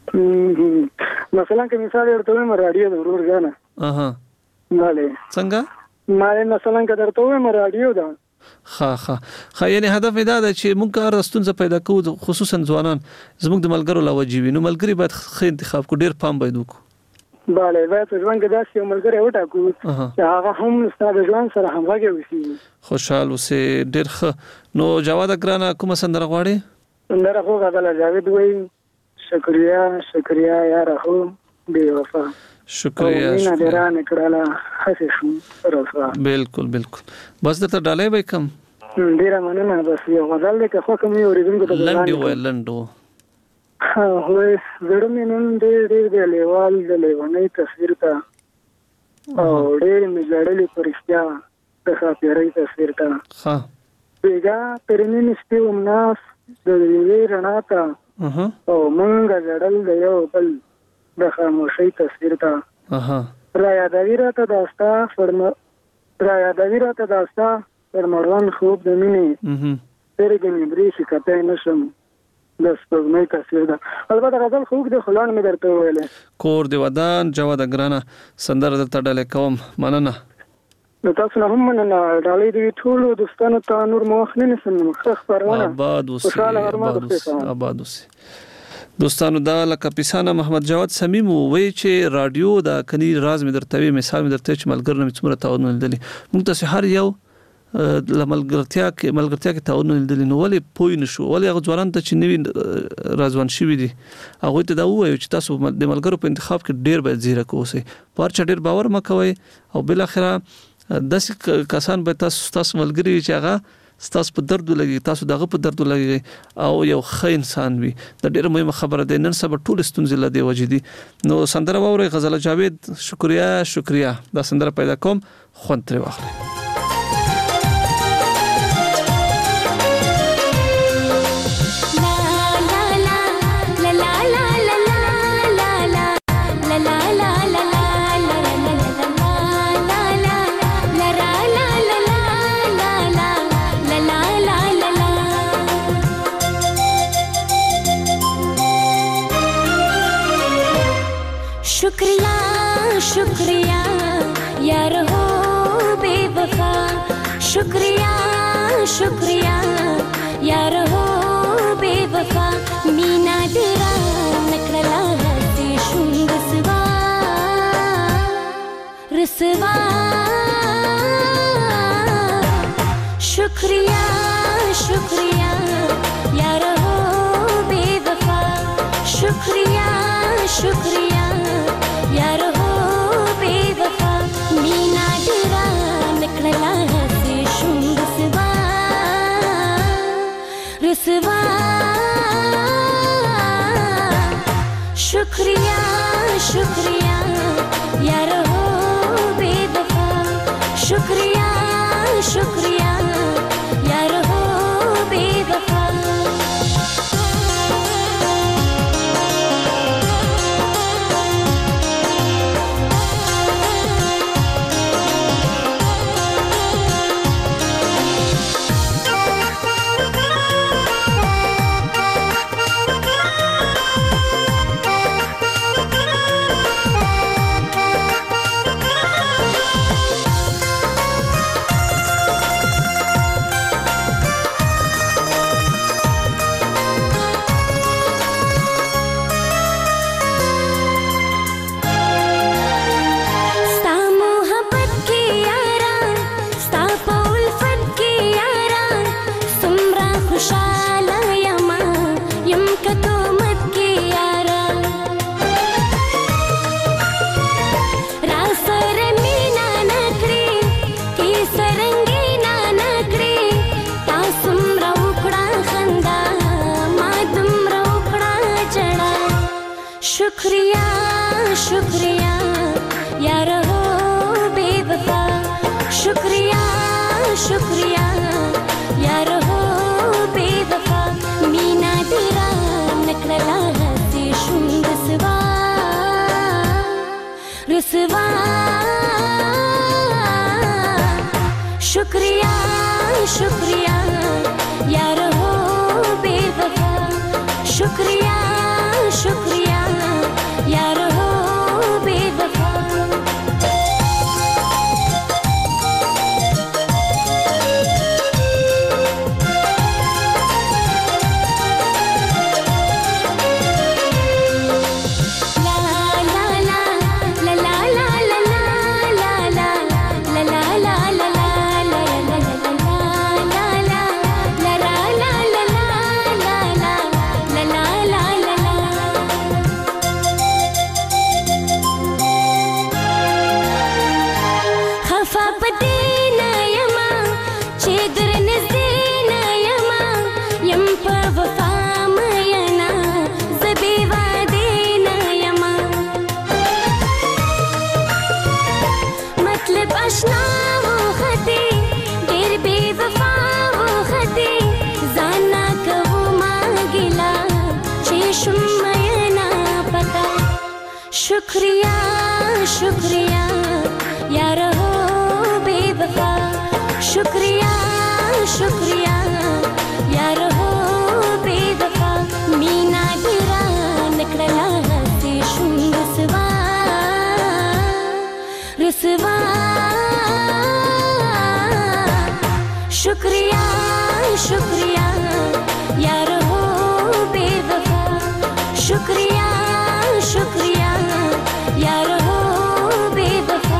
مثلا که مثال ورته وایم رادیو د ورور ځانه اها ماله څنګه ماله مثلا که درته وایم رادیو ده ها ها خا یعنی هدف دا ده چې موږ کار ستونزه پیدا کوو خصوصا ځوانان زموږ د ملګرو لوجيوي نو ملګری باید ښه انتخاب کو ډیر پام باید وکړو. bale باید ځوان کې داسې یو ملګری وټاکو چې هغه هم ستاسو ځوان سره همغږی وي. خوشحال اوسې ډیر ښه. نو جواد ګرانه کومه سندره غواړي؟ سندره خو غزل جاوید وایي شکریا شکریا یار هو بے وفا شکریا مینا دران کړه هڅه شو رفا. بالکل بالکل بس درته ډالۍ به کم ډیره مننه. بس یو غزل کې خو کوم یو ریزونکو ته لنډي وای لنډو ها هوې زړه مې نن ډېر ډېر د لیوال د لیوانې تصویر ته او ډېر مې جړلې پرشتیا د خاطرې تصویر ته ها بیګا پرنې نشته ومناس د دې رڼا ته او مونږ جړل د یو بل د خاموشۍ تصویر ته اها را یادوي راته داستا فرم را یادوي راته داستا فرمړون خوب د مینې پرګې مې بري شي کته نشم د سپوږمۍ تصویر ده. البته غزل خوږ د خلان مې درته ویلې کور دی ودان جواد ګرانه سندره درته ډالۍ کوم مننه. نو تاسو نه هم مننه ډالۍ دی ټول دوستانو ته نور مخ نه نسم مخخ پرونه آباد اوسې آباد اوسې. دوستانو دا لکه پیسانه محمد جواد سمیم وی چې رادیو دا کني راز مې درته وی مثال مې درته چې ملګر نه څومره تعاون لیدلی موږ ته هر یو لملګرتیا کې ملګرتیا کې تعاون لیدلی نو ولې پوی نشو ولې هغه ځوانان ته چې نوی رازوان شوی دي هغه ته دا وایي چې تاسو د ملګرو په انتخاب کې ډیر باید زیرک اوسئ پر چا ډیر باور مکوئ او بل اخره داسې کسان به تاسو تاسو ملګری چې هغه تاسو په درد لګي تاسو دغه په درد لګي او یو ښه انسان وي. دا ډیره مهمه خبره ده. نن سبا ټول ستونزې لدی وجدي. نو سندره ووري غزل جاوید شکریا شکریا دا سندره پیدا کوم خوند تر واخلئ. शुक्रिया शुक्रिया यार हो बेवफा शुक्रिया शुक्रिया यार हो बेवफा मीना तेरा नकला हसी शुंग रसवा रसवा शुक्रिया शुक्रिया यार हो बेवफा शुक्रिया शुक्रिया यार हो बेवफा मीना तेरा निकला हंसी शुंग रसवा रसवा शुक्रिया शुक्रिया यार हो बेवफा शुक्रिया शुक्रिया यार हो बेवफा. शुक्रिया शुक्रिया यार हो बेवफा शुक्रिया शुक्रिया यार हो बेवफा शुक्रिया शुक्रिया यार हो बेवफा मीना गिरा नकड़ला हसी शुम रसवा रसवा शुक्रिया शुक्रिया यार हो बेवफा शुक्रिया शुक्रिया यार हो बेवफा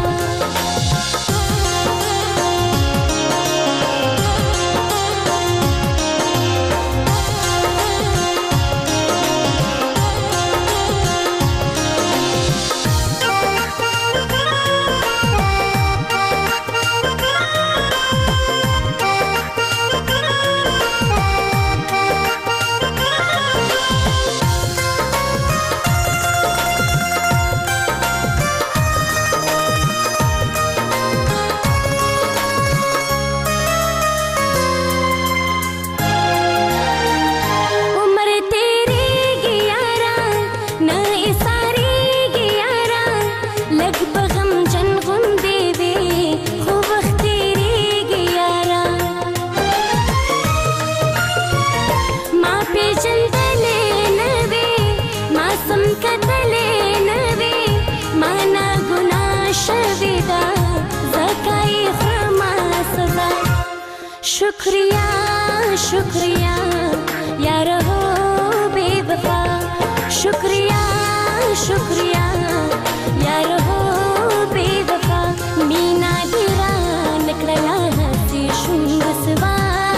शुक्रिया शुक्रिया यार हो बेवफा शुक्रिया शुक्रिया यार हो बेवफा मीना गिरा नकड़ला हसी शुम रसवा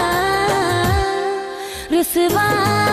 रसवा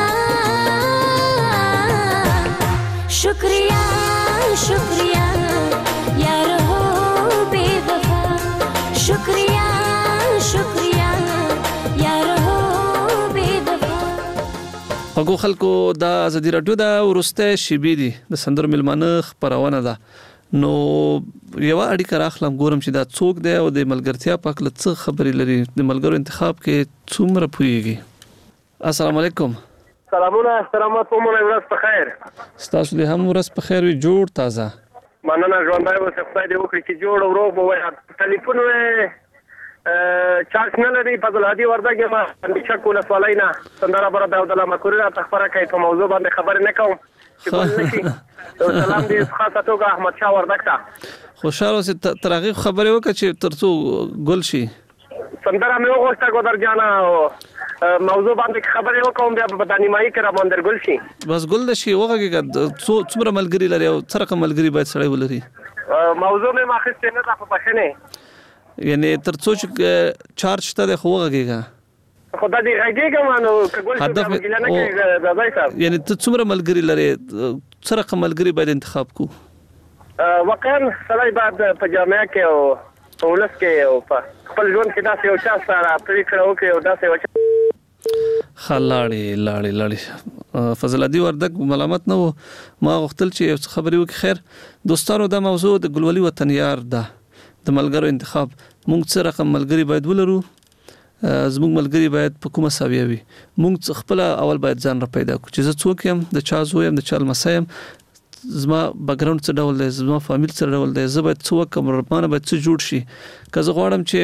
शुक्रिया शुक्रिया यार हो बेवफा शुक्रिया शुक्रिया यार हो बेवफा هغه خلکو د ازادي رادیو د ورسته شیبې دي د سندرو ملمانه خبرونه ده نو یو اړیکه راخلم ګورم چې دا څوک دی او د ملګرتیا په اړه څه خبرې لري د ملګرو انتخاب کې څومره پوهیږي. السلام علیکم. سلامونه احترامات ومنه ورځ په خیر. ستاسو له هم ورځ په خیر وي جوړ تازه. مننه ژوندای اوسه خدای دې وکړي چې جوړ او روغ وي. ټلیفون و چارج نه لري فضل هادي وردګ ما اندیشه کوله سوالینا سندره بر د عبد الله مکرور تخبره کوي په موضوع باندې خبر نه کوم چې بل نشي. سلام دې خاصه توګه احمد شاه وردګ ته خوشاله اوسه ترغیب خبره وکړه چې ترڅو ګل شي. سندره مې وغوښته ګودر جانا موضوع باندې خبرې وکوم بیا په دانیمایي کې را باندې ګل شي. بس ګل شي وګه څومره ملګری لري او څرخه ملګری باید سړی ولري. موضوع مې ماخسته نه ده په پښنه یعنی ترڅو چې چارج ته خو وګیږي خدا دې راګیږم نو کګول څه مګیلا نه کې دای صاحب یعنی ته څومره ملګری لري څرخه ملګری باید انتخاب کو واقعا سړی باید په جامعه کې او ولس کې او په خپل ژوند کې داسې یو چا سره پریکړه وکړي او داسې یو خلاړي لاړي لاړي فضل هادي وردګ ملامت نه ما غوښتل چې خبرې وکړي. خیر دوستانو دا موضوع د ګلولي وطن یار ده د ملګرو انتخاب مونږ څه رقم ملګری باید ولرو زموږ ملګری باید په کومه ساویه وي مونږ خپل اول باید ځان را پیدا کړو چې زه څوک یم د چا زوی یم د چا لمسی یم زما بیکګراوند څه ډول دی زما فامیل څه ډول دی زه باید څه وکړم ربانه باید څه جوړ شي که زه غواړم چې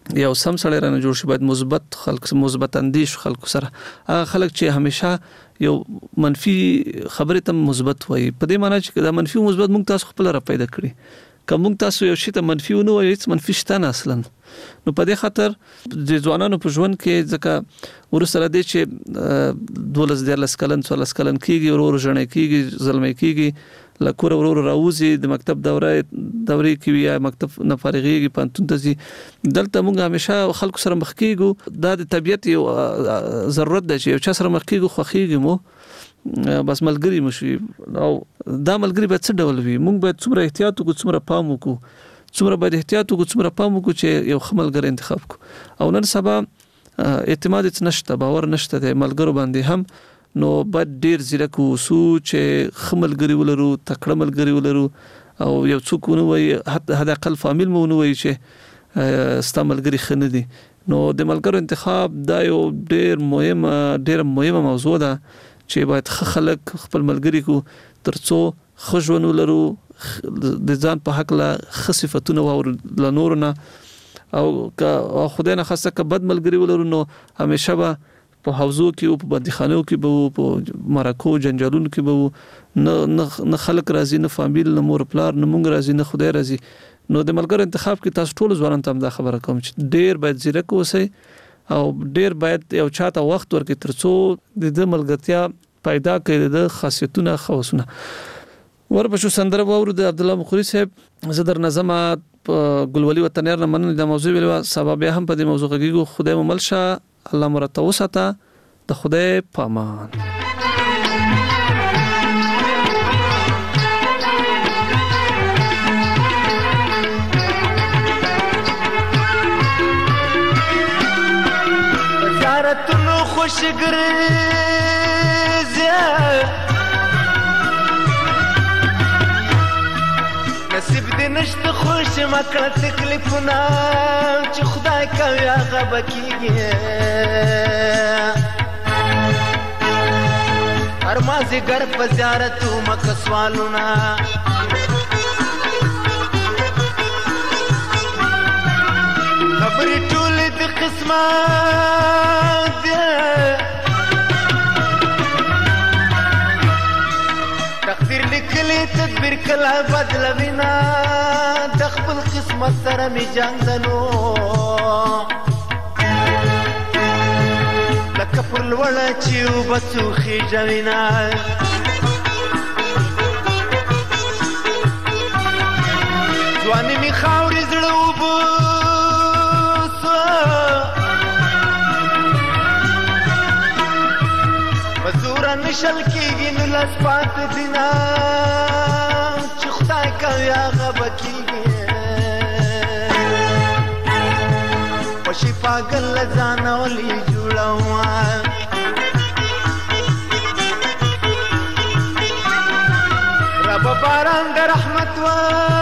یو سم سړی رانه جوړ شي، باید مثبت خلک مثبت اندیش خلکو سره. هغه خلک چې همیشه یو منفي خبرې ته مثبت وایي، په دې معنی چې دا منفي او مثبت موږ تاسو خپل را پیدا کړی. که موږ تاسو یو شي ته منفي ونه وایي، هیڅ منفي شته نه اصلا. نو په دې خاطر د ځوانانو په ژوند کې ځکه وروسته له دې چې دولس دیارلس کلن څوارلس کلن کېږي، ورو ورو ژڼی کېږي، زلمی کېږي، له کوره ورو ورو راوځي، د مکتب دوره دورې کې وي یا مکتب نه فارغېږي، پوهنتون ته ځي. دلته موږ همیشه خلکو سره مخ کېږو، دا د طبیعت یو ضرورت دی چې یو چا سره مخ کېږو، خوښېږي مو، بس ملګری مو شي. او دا ملګری باید څه ډول وي؟ موږ باید څومره احتیاط وکړو، څومره پام وکړو، څومره باید احتیاط وکړو، څومره پام وکړو چې یو ښه ملګری انتخاب کړو. او نن سبا اعتماد هېڅ نشته، باور نشته دی ملګرو باندې هم. نو باید ډیر ځیرک اوسو چې ښه ملګري ولرو، تکړه ملګري ولرو، او یو څوک ونه وایي، حد اقل فامیل مو ونه وایي چې ستا ملګري ښه نه دي. نو د ملګرو انتخاب دا یو ډیر مهمه ډیره مهمه موضوع ده چې باید ښه خلک خپل ملګري کو تر څو ښه ژوند ولرو، د ځان په هکله ښه صفتونه واورو له نورو نه. او که خدای نه خواسته که بد ملګري ولرو، نو همیشه به په حوزو کې او په بندیخانو کې به وو، په مرکو جنجالونو کې به وو. نه نه خلک راځي، نه فامیل، نه مور پلار، نه مونږ راځي، نه خدای راځي. نو د ملګرو انتخاب کې تاسو ټول ځوانان ته هم دا خبره کوم چې ډیر باید ځیرک اوسئ او ډیر باید یو چاته وخت ورکړئ تر څو د دې ملګرتیا پیدا کړي، د خاصیتونه خواصونه. ورپسې سندره واورو د عبدالله مخوري صاحب. زه در نظم ګلولي وطنیار نه مننه د موضوع ویلو، سبا بیا هم په دې موضوع غږیږو. خدای مو مل شه، الله مرته وساته، د خدای پامان. بزارتونو خوشګرځه نصیب دې نشته، خوش مکړه تکلیفونه چې خدای کوي هغه به کېږي. هر مازدیګر په زیارتو مکه سوالونه خبرې ټولې د قسمت دي، تقدیر لیکلی تدبیر کله بدلوینه، د خپل قسمت سره مې جنګ دنو لکه پر لوړه چې اوبه څوخي ژوینه. ځواني مې خاورې زړه اوبه په زوره نشل کېږي، نو لاس پاتې دینه چې خدای کوي هغه به کېږي. خوشي پاګل له ځانه ولې جوړوه، ربه باران د رحمت و